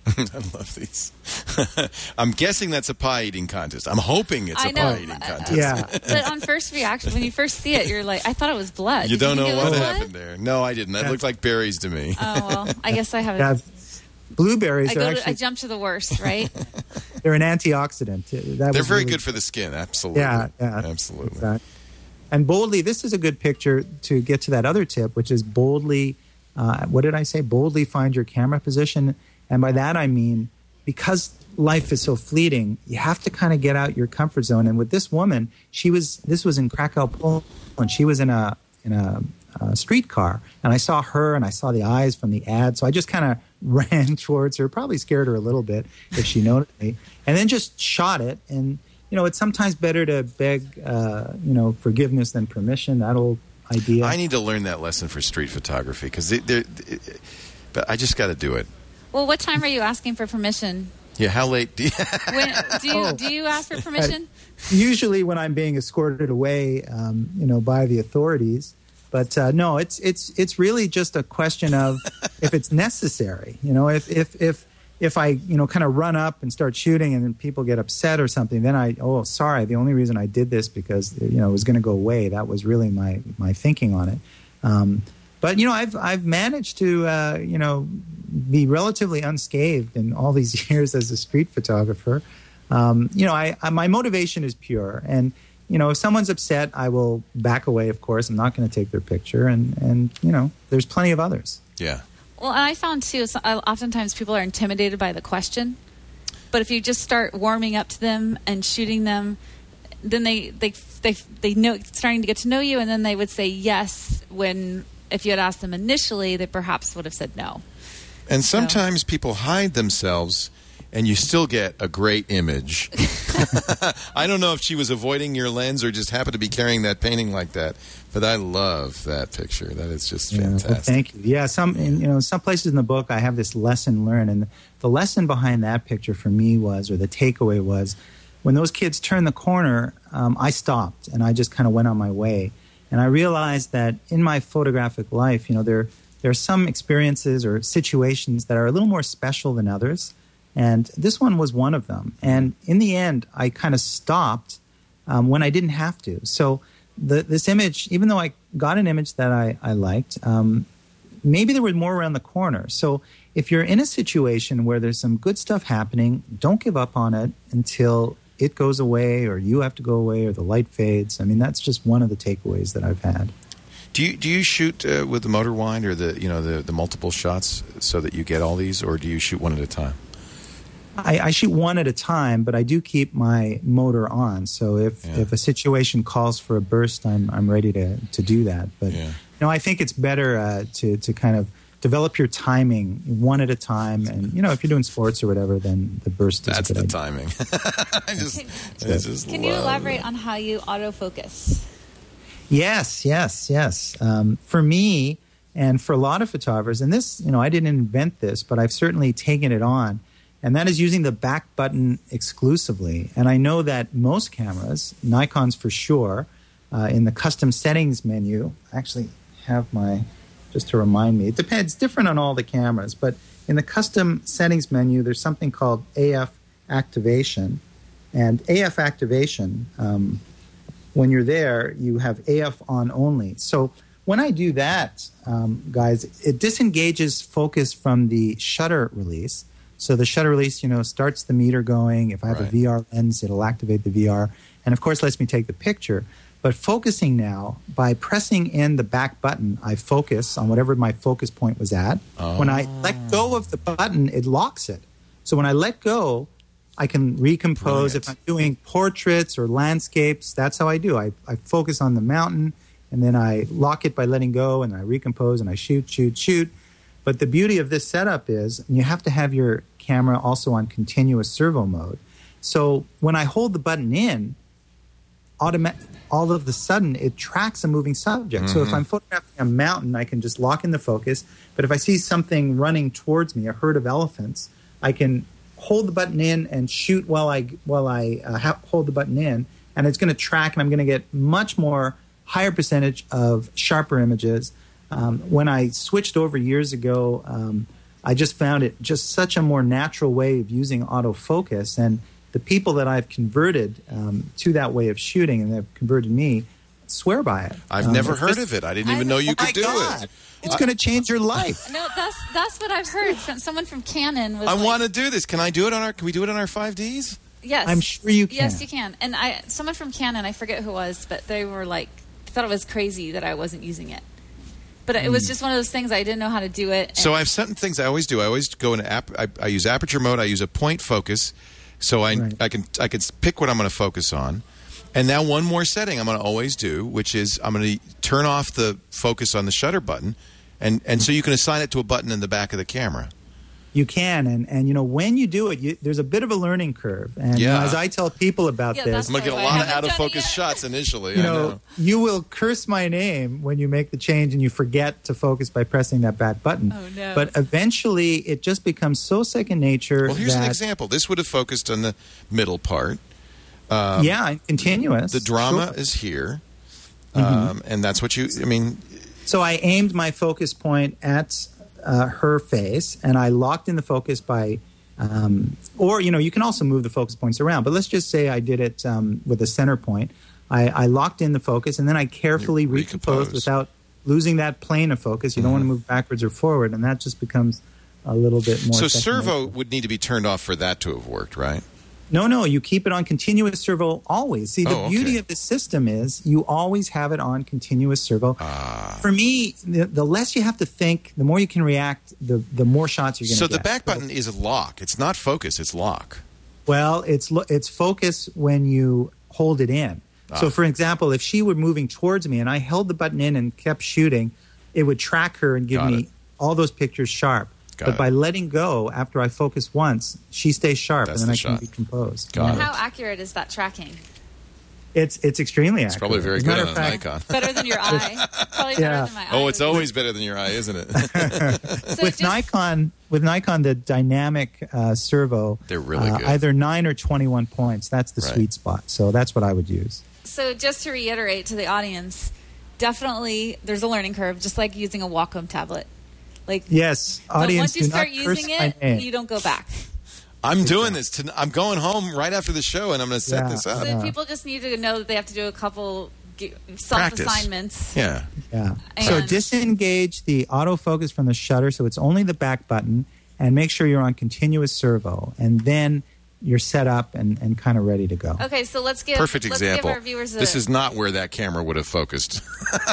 I love these. I'm guessing that's a pie eating contest. I'm hoping it's a pie eating contest. Yeah. But on first reaction, when you first see it, you're like, I thought it was blood. You don't know what blood? happened there. No, I didn't. That looked like berries to me. Oh, well, I guess I haven't. Yeah, blueberries are actually... I jump to the worst, right? They're an antioxidant. They're very good for the skin, absolutely. Yeah. Absolutely. Exactly. And boldly, this is a good picture to get to that other tip, which is boldly, what did I say? Boldly find your camera position. And by that I mean, because life is so fleeting, you have to kind of get out your comfort zone. And with this woman, this was in Krakow, Poland. She was in a streetcar, and I saw her and I saw the eyes from the ad. So I just kind of ran towards her, probably scared her a little bit if she noticed me, and then just shot it. And, you know, it's sometimes better to beg, forgiveness than permission, that old idea. I need to learn that lesson for street photography but I just got to do it. Well, what time are you asking for permission? Yeah, how late do you... Do you ask for permission? Usually when I'm being escorted away, by the authorities. But no, it's really just a question of if it's necessary. You know, if I kind of run up and start shooting and then people get upset or something, then sorry, the only reason I did this because it was going to go away. That was really my thinking on it. But I've managed to be relatively unscathed in all these years as a street photographer. My motivation is pure, and if someone's upset, I will back away. Of course, I'm not going to take their picture, and there's plenty of others. Yeah. Well, and I found too, oftentimes people are intimidated by the question, but if you just start warming up to them and shooting them, then they know, starting to get to know you, and then they would say yes when, if you had asked them initially, they perhaps would have said no. And sometimes people hide themselves, and you still get a great image. I don't know if she was avoiding your lens or just happened to be carrying that painting like that, but I love that picture. That is just fantastic. Well, thank you. Yeah, some places in the book I have this lesson learned, and the lesson behind that picture for me was, or the takeaway was, when those kids turned the corner, I stopped and I just kind of went on my way. And I realized that in my photographic life, there are some experiences or situations that are a little more special than others. And this one was one of them. And in the end, I kind of stopped when I didn't have to. So this image, even though I got an image that I liked, maybe there was more around the corner. So if you're in a situation where there's some good stuff happening, don't give up on it until it goes away or you have to go away or the light fades. I mean, that's just one of the takeaways that I've had. Do you shoot with the motor wind or the multiple shots so that you get all these, or do you shoot one at a time? I shoot one at a time, but I do keep my motor on. So if a situation calls for a burst, I'm ready to do that. But I think it's better to kind of develop your timing one at a time. And if you're doing sports or whatever, then the burst is that's a good the idea. timing. Can you elaborate on how you autofocus? Yes. For me and for a lot of photographers, and this, I didn't invent this, but I've certainly taken it on. And that is using the back button exclusively. And I know that most cameras, Nikon's for sure, in the custom settings menu, I actually have just to remind me, it depends, it's different on all the cameras, but in the custom settings menu, there's something called AF activation. And AF activation, when you're there, you have AF on only. So when I do that, guys, it disengages focus from the shutter release. So the shutter release, starts the meter going. If I have a VR lens, it'll activate the VR. And, of course, lets me take the picture. But focusing now, by pressing in the back button, I focus on whatever my focus point was at. Oh. When I let go of the button, it locks it. So when I let go, I can recompose. Brilliant. If I'm doing portraits or landscapes, that's how I do. I focus on the mountain, and then I lock it by letting go, and I recompose, and I shoot. But the beauty of this setup is you have to have your camera also on continuous servo mode. So when I hold the button in, all of a sudden it tracks a moving subject. Mm-hmm. So if I'm photographing a mountain, I can just lock in the focus. But if I see something running towards me, a herd of elephants, I can hold the button in and shoot while I hold the button in, and it's going to track, and I'm going to get much more higher percentage of sharper images. When I switched over years ago, I just found it just such a more natural way of using autofocus. And the people that I've converted to that way of shooting and have converted me swear by it. I've never heard of it. I didn't even know you could do it. It's going to change your life. No, that's what I've heard. Someone from Canon was. I want to do this. Can I do it on our? Can we do it on our 5Ds? Yes, I'm sure you can. Yes, you can. And someone from Canon, I forget who it was, but they were like, thought it was crazy that I wasn't using it. But it was just one of those things I didn't know how to do it. So I have certain things I always do. I always go into I use aperture mode. I use a point focus, so I can pick what I'm going to focus on. And now one more setting I'm going to always do, which is I'm going to turn off the focus on the shutter button, and so you can assign it to a button in the back of the camera. You can, and when you do it, there's a bit of a learning curve. And as I tell people about this, I'm going to get a lot of out-of-focus shots initially. You will curse my name when you make the change and you forget to focus by pressing that back button. Oh, no. But eventually, it just becomes so second nature. Well, here's an example. This would have focused on the middle part. Continuous. The drama is here, and that's what So I aimed my focus point at her face, and I locked in the focus by, or you can also move the focus points around. But let's just say I did it with a center point. I locked in the focus, and then I carefully recomposed without losing that plane of focus. You don't want to move backwards or forward, and that just becomes a little bit more. So servo would need to be turned off for that to have worked, right? No, you keep it on continuous servo always. See, the beauty of the system is you always have it on continuous servo. For me, the less you have to think, the more you can react, the more shots you're going to get. So the back button is lock. It's not focus, it's lock. Well, it's focus when you hold it in. So, for example, if she were moving towards me and I held the button in and kept shooting, it would track her and give me all those pictures sharp. But by letting go after I focus once, she stays sharp, and then I can recompose. How accurate is that tracking? It's extremely accurate. It's probably very good on a Nikon. Better than your eye. Probably better than my eye. Oh, it's always better than your eye, isn't it? With Nikon, the dynamic servo, they're really good. Either 9 or 21 points. That's the sweet spot. So that's what I would use. So just to reiterate to the audience, definitely there's a learning curve, just like using a Wacom tablet. Yes, audience, once you start using it, you don't go back. I'm doing this. I'm going home right after the show, and I'm going to set this up. So people just need to know that they have to do a couple self-assignments. Yeah. So disengage the autofocus from the shutter, so it's only the back button, and make sure you're on continuous servo, and then you're set up and kind of ready to go. Okay, so let's give our viewers this is not where that camera would have focused.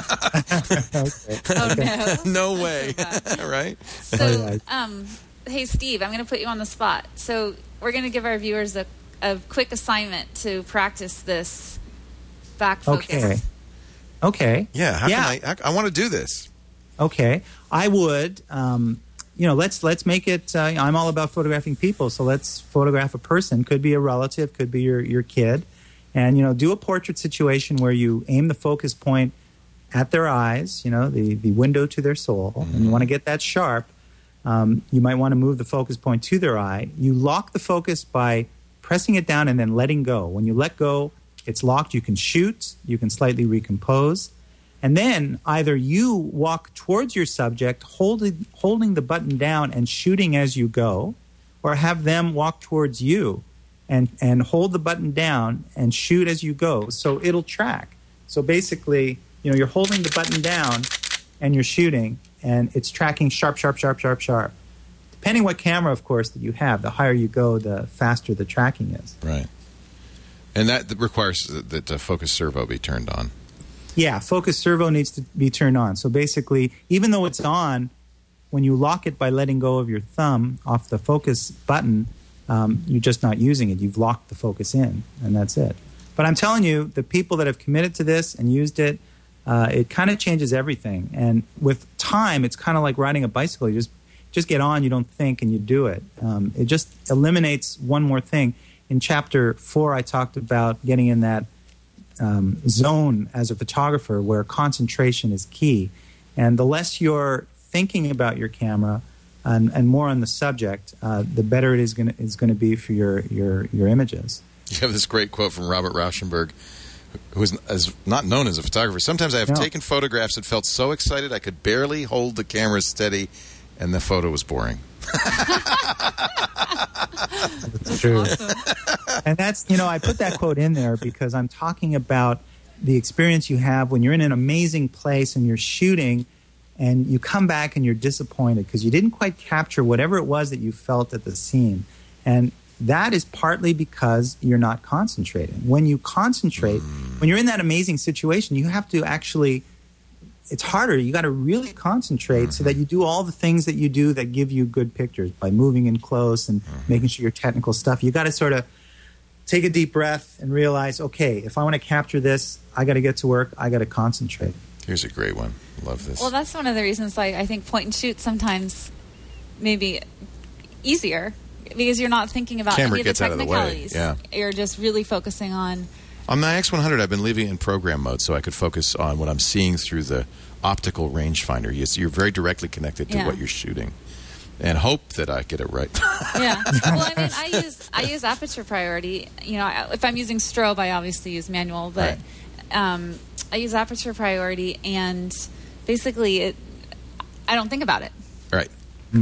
Oh, no. No way. Right? So, hey, Steve, I'm going to put you on the spot. So we're going to give our viewers a quick assignment to practice this back focus. Okay. Yeah, I want to do this. Okay. I would... let's make it. I'm all about photographing people, so let's photograph a person. Could be a relative, could be your kid, and do a portrait situation where you aim the focus point at their eyes. The window to their soul, and you want to get that sharp. You might want to move the focus point to their eye. You lock the focus by pressing it down and then letting go. When you let go, it's locked. You can shoot. You can slightly recompose. And then either you walk towards your subject, holding the button down and shooting as you go, or have them walk towards you and hold the button down and shoot as you go. So it'll track. So basically, you're holding the button down and you're shooting, and it's tracking sharp, sharp, sharp, sharp, sharp. Depending what camera, of course, that you have, the higher you go, the faster the tracking is. Right. And that requires that the focus servo be turned on. Yeah, focus servo needs to be turned on. So basically, even though it's on, when you lock it by letting go of your thumb off the focus button, you're just not using it. You've locked the focus in, and that's it. But I'm telling you, the people that have committed to this and used it, it kind of changes everything. And with time, it's kind of like riding a bicycle. You just get on, you don't think, and you do it. It just eliminates one more thing. In Chapter 4, I talked about getting in that zone as a photographer where concentration is key. And the less you're thinking about your camera and more on the subject, the better it is going to be for your images. You have this great quote from Robert Rauschenberg, who is not known as a photographer. Sometimes I have taken photographs and felt so excited I could barely hold the camera steady, and the photo was boring. That's true. Awesome. And that's, I put that quote in there because I'm talking about the experience you have when you're in an amazing place and you're shooting and you come back and you're disappointed because you didn't quite capture whatever it was that you felt at the scene. And that is partly because you're not concentrating. When you concentrate, when you're in that amazing situation, you have to actually, it's harder. You got to really concentrate so that you do all the things that you do that give you good pictures by moving in close and making sure your technical stuff. You got to sort of take a deep breath and realize, okay, if I want to capture this, I got to get to work. I got to concentrate. Here's a great one. Love this. Well, that's one of the reasons why I think point and shoot sometimes maybe easier because you're not thinking about any of the technicalities. Yeah. You're just really focusing on. On my X100, I've been leaving it in program mode so I could focus on what I'm seeing through the optical rangefinder. You're very directly connected to what you're shooting, and hope that I get it right. Yeah. Well, I mean, I use aperture priority. If I'm using strobe, I obviously use manual, but I use aperture priority, and basically, I don't think about it. Right.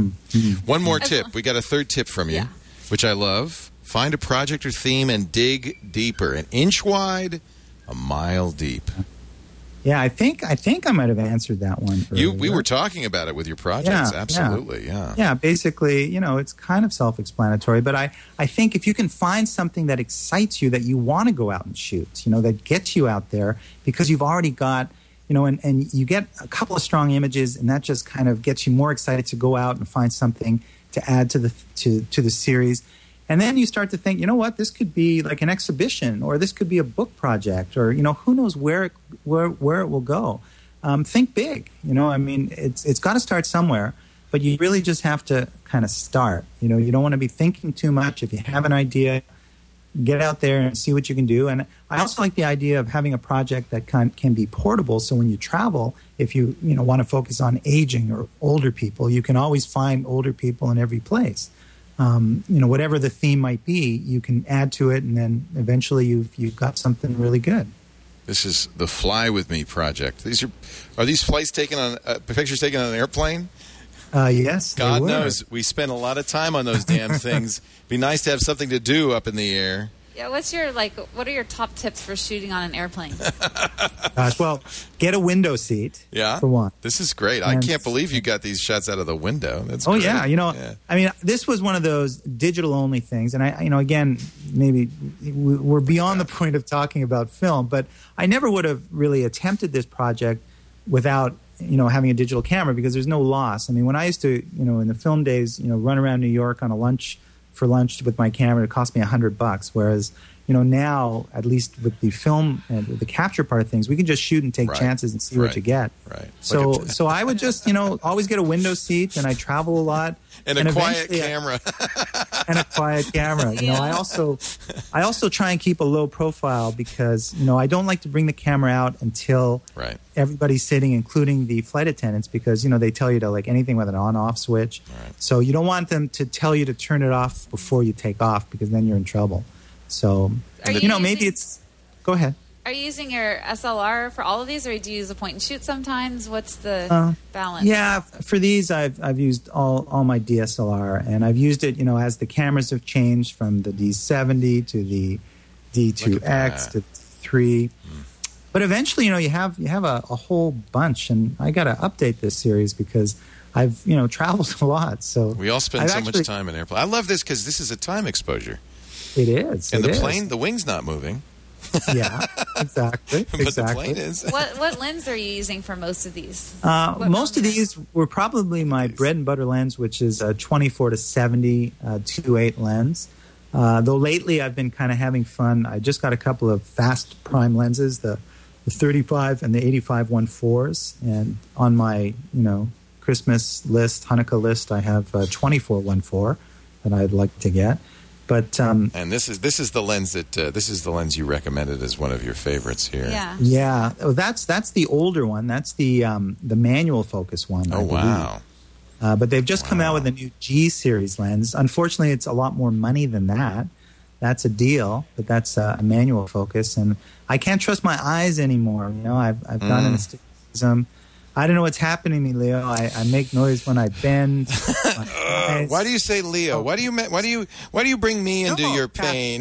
One more tip. We got a third tip from you, which I love. Find a project or theme and dig deeper. An inch wide, a mile deep. Yeah, I think I might have answered that one earlier. We were talking about it with your projects. Absolutely, yeah. Yeah, basically, it's kind of self-explanatory. But I think if you can find something that excites you, that you want to go out and shoot, that gets you out there because you've already got, and you get a couple of strong images, and that just kind of gets you more excited to go out and find something to add to the series. And then you start to think, this could be like an exhibition, or this could be a book project, or, who knows where it will go. Think big. It's got to start somewhere, but you really just have to kind of start. You don't want to be thinking too much. If you have an idea, get out there and see what you can do. And I also like the idea of having a project that can be portable. So when you travel, if you want to focus on aging or older people, you can always find older people in every place. Whatever the theme might be, you can add to it, and then eventually you've got something really good. This is the Fly With Me project. Are these flights taken on pictures taken on an airplane? Yes. God knows we spend a lot of time on those damn things. Be nice to have something to do up in the air. Yeah, what are your top tips for shooting on an airplane? Gosh, well, get a window seat. Yeah, for one. This is great. I can't believe you got these shots out of the window. That's great. Yeah. I mean, this was one of those digital only things, and again, maybe we're beyond the point of talking about film, but I never would have really attempted this project without having a digital camera because there's no loss. I mean, when I used to, in the film days, run around New York on for lunch with my camera, it cost me $100. Whereas, now, at least with the film and the capture part of things, we can just shoot and take chances and see what you get. Right. So I would just, always get a window seat, and I travel a lot. And a quiet camera. And a quiet camera. I also try and keep a low profile because, I don't like to bring the camera out until everybody's sitting, including the flight attendants, because, they tell you to anything with an on-off switch. Right. So you don't want them to tell you to turn it off before you take off because then you're in trouble. So, maybe it's... Go ahead. Are you using your SLR for all of these, or do you use a point and shoot sometimes? What's the balance? Yeah, for these, I've used all my DSLR, and I've used it, as the cameras have changed from the D70 to the D2X to 3. But eventually, you have a whole bunch, and I got to update this series because I've traveled a lot. So we all spend so much time in airplane. I love this because this is a time exposure. It is, and the wing's not moving. Yeah, exactly. But the plane is. What lens are you using for most of these? Most of these were probably my bread and butter lens, which is a 24 to 70 2.8 lens. Though lately I've been kind of having fun. I just got a couple of fast prime lenses, the 35 and the 85 1.4s, and on my Christmas list, Hanukkah list, I have 24 1.4 that I'd like to get. But and this is the lens that you recommended as one of your favorites here. Yeah. Oh, that's the older one. That's the manual focus one. Oh, wow. But they've just come out with a new G series lens. Unfortunately, it's a lot more money than that. That's a deal, but that's a manual focus, and I can't trust my eyes anymore. I've gotten an astigmatism. I don't know what's happening to me, Leo. I make noise when I bend. Why do you say Leo? Why do you bring me into your pain?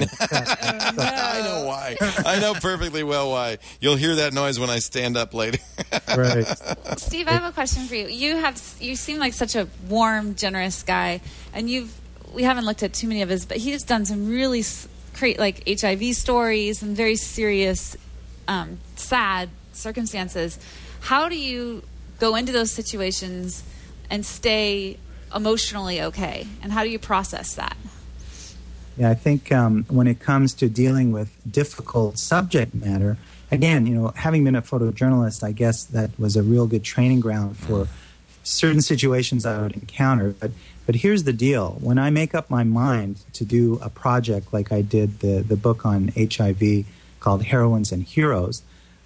I know why. I know perfectly well why. You'll hear that noise when I stand up later. Right. Steve, I have a question for you. You seem like such a warm, generous guy, and we haven't looked at too many of his, but he's done some really great like HIV stories and very serious, sad circumstances. How do you go into those situations and stay emotionally okay? And how do you process that? Yeah, I think when it comes to dealing with difficult subject matter, again, having been a photojournalist, I guess that was a real good training ground for certain situations I would encounter. But here's the deal. When I make up my mind to do a project like I did the book on HIV called Heroines and Heroes,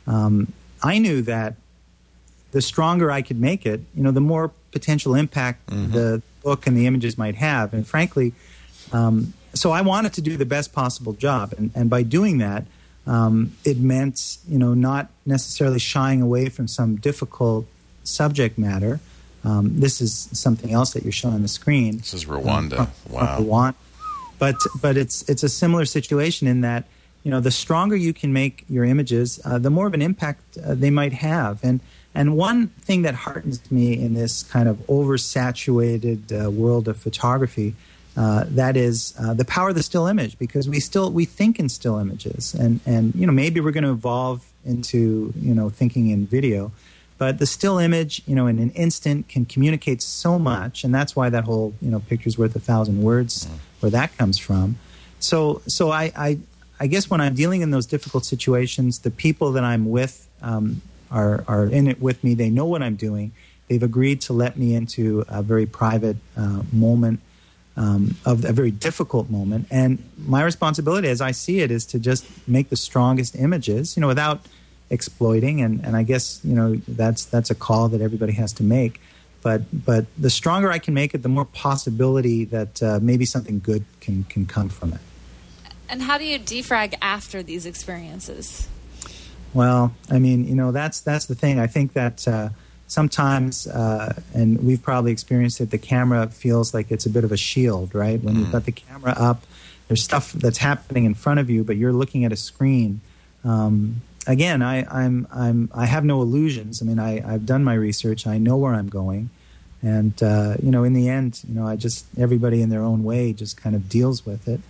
I knew that the stronger I could make it, the more potential impact the book and the images might have. And frankly, so I wanted to do the best possible job. And by doing that, it meant, not necessarily shying away from some difficult subject matter. This is something else that you're showing on the screen. This is Rwanda. Wow. Rwanda. But it's a similar situation in that, the stronger you can make your images, the more of an impact they might have. And one thing that heartens me in this kind of oversaturated world of photography, that is the power of the still image, because we think in still images, and maybe we're going to evolve into thinking in video, but the still image in an instant can communicate so much, and that's why that whole picture's worth 1,000 words, where that comes from. So I guess when I'm dealing in those difficult situations, the people that I'm with are in it with me. They know what I'm doing. They've agreed to let me into a very private moment, of a very difficult moment. And my responsibility, as I see it, is to just make the strongest images, without exploiting. And I guess, that's a call that everybody has to make. But the stronger I can make it, the more possibility that maybe something good can come from it. And how do you defrag after these experiences? Well, I mean, that's the thing. I think that sometimes, and we've probably experienced it, the camera feels like it's a bit of a shield, right? When you've got the camera up, there's stuff that's happening in front of you, but you're looking at a screen. Again, I have no illusions. I mean, I've done my research. I know where I'm going, and in the end, everybody in their own way just kind of deals with it.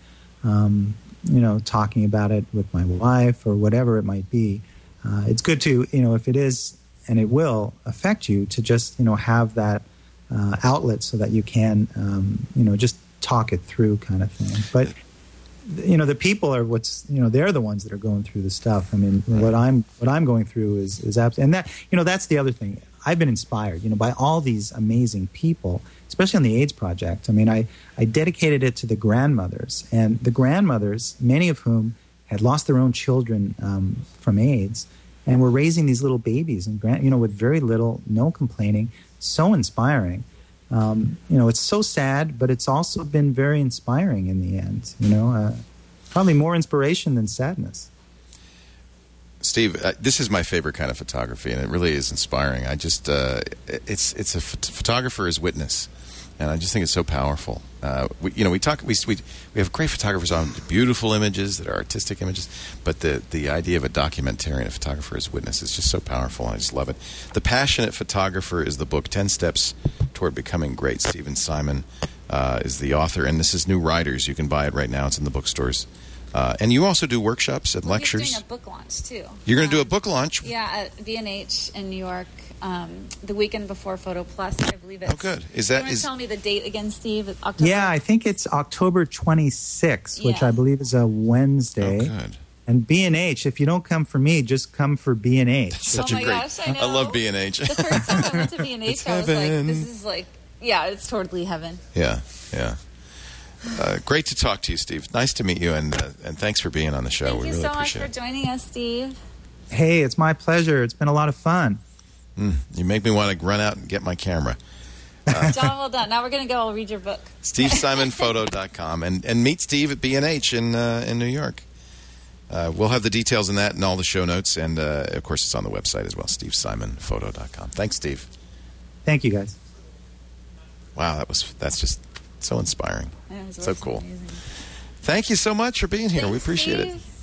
Talking about it with my wife or whatever it might be. It's good to, if it is, and it will affect you, to just, have that outlet so that you can, just talk it through kind of thing. But, the people are they're the ones that are going through the stuff. I mean, what I'm going through is absolutely, and that, that's the other thing. I've been inspired, by all these amazing people, especially on the AIDS Project. I mean, I dedicated it to the grandmothers, and the grandmothers, many of whom had lost their own children from AIDS, and were raising these little babies, and with very little, no complaining. So inspiring. It's so sad, but it's also been very inspiring in the end. Probably more inspiration than sadness. Steve, this is my favorite kind of photography, and it really is inspiring. I just, it's a photographer's witness, and I just think it's so powerful. We have great photographers on beautiful images that are artistic images, but the idea of a documentarian, a photographer's witness, is just so powerful, and I just love it. The Passionate Photographer is the book, 10 Steps Toward Becoming Great. Stephen Simon is the author, and this is New Writers. You can buy it right now. It's in the bookstores. And you also do workshops and lectures. We're doing a book launch, too. You're going to do a book launch? Yeah, at B&H in New York, the weekend before Photo Plus, I believe it's. Oh, good. You want to tell me the date again, Steve? October? Yeah, I think it's October 26th, which I believe is a Wednesday. Oh, good. And B&H, if you don't come for me, just come for B&H. Such a great. Gosh, I love B&H. The first time I went to B&H, It's I was heaven. like, this is like, yeah, it's totally heaven. Yeah. Great to talk to you, Steve. Nice to meet you, and thanks for being on the show. Thank we you really so much appreciate for it. joining us, Steve. Hey, it's my pleasure. It's been a lot of fun. You make me want to run out and get my camera. John, well done. Now we're going to go. I'll read your book. SteveSimonPhoto.com and meet Steve at B&H in New York. We'll have the details in that and all the show notes. And, of course, it's on the website as well, SteveSimonPhoto.com. Thanks, Steve. Thank you, guys. Wow, that's just so inspiring. Yeah, so cool. Amazing. Thank you so much for being here. Thanks, we appreciate Steve. it.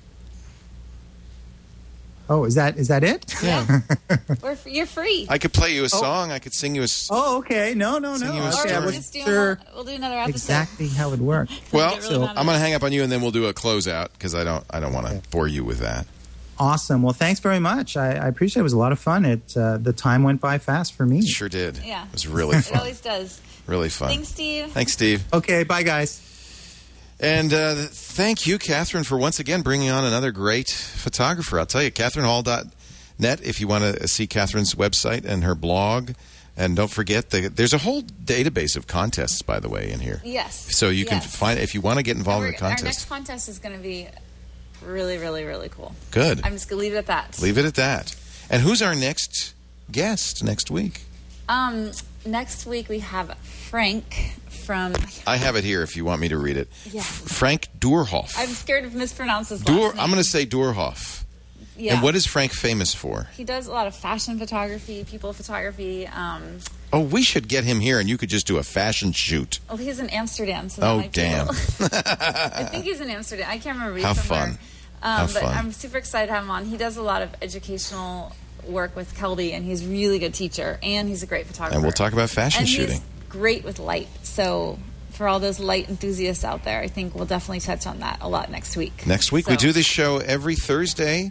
Oh, is that it? Yeah. You're free. I could play you a song. I could sing you a song. Oh, okay. No. Sing you a Okay, story. I We'll wasn't do sure another episode. exactly how it worked. Well, Get really mad at I'm going to us. hang up on you, and then we'll do a closeout because I don't want to bore you with that. Awesome. Well, thanks very much. I appreciate it. It was a lot of fun. The time went by fast for me. It sure did. Yeah. It was really It fun. always does. Really fun. Thanks, Steve. Thanks, Steve. Okay, bye, guys. And thank you, Catherine, for once again bringing on another great photographer. I'll tell you, CatherineHall.net if you want to see Catherine's website and her blog. And don't forget, there's a whole database of contests, by the way, in here. Yes. So you can find, if you want to get involved in a Our next contest. contest is going to be really, really, really cool. Good. I'm just going to leave it at that. Leave it at that. And who's our next guest next week? Next week we have Frank from... I have it here if you want me to read it. Yeah. Frank Doerhoff. I'm scared of mispronouncing his last name. I'm going to say Doerhoff. Yeah. And what is Frank famous for? He does a lot of fashion photography, people photography. Oh, we should get him here, and you could just do a fashion shoot. Oh, he's in Amsterdam. So that Oh, might be a damn. little- I think he's in Amsterdam. I can't remember. He's How somewhere. fun. How but fun. I'm super excited to have him on. He does a lot of educational work with Kelby, and he's a really good teacher, and he's a great photographer. And we'll talk about fashion and shooting. He's great with light. So for all those light enthusiasts out there, I think we'll definitely touch on that a lot next week. Next week, we So- do this show every Thursday,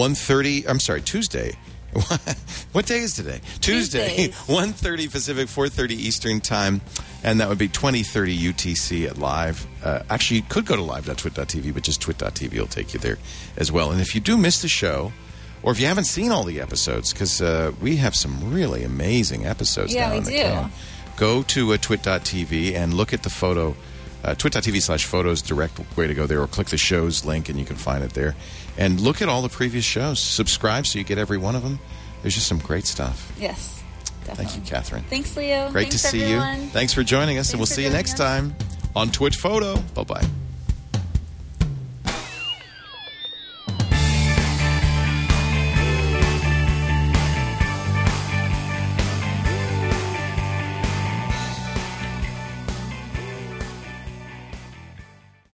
Tuesday. What day is today? Tuesday, Tuesdays. 1:30 Pacific, 4:30 Eastern Time, and that would be 20:30 UTC at Live. Actually, you could go to live.twit.tv, but just twit.tv will take you there as well. And if you do miss the show, or if you haven't seen all the episodes, because we have some really amazing episodes Yeah, down we on the do. can, go to twit.tv and look at the photo. Twit.tv/photos, direct way to go there, or click the show's link and you can find it there. And look at all the previous shows. Subscribe so you get every one of them. There's just some great stuff. Yes, definitely. Thank you, Catherine. Thanks, Leo. Great Thanks, to see everyone. you. Thanks for joining us, and we'll Thanks for see you joining next us. time on Twit Photo. Bye-bye.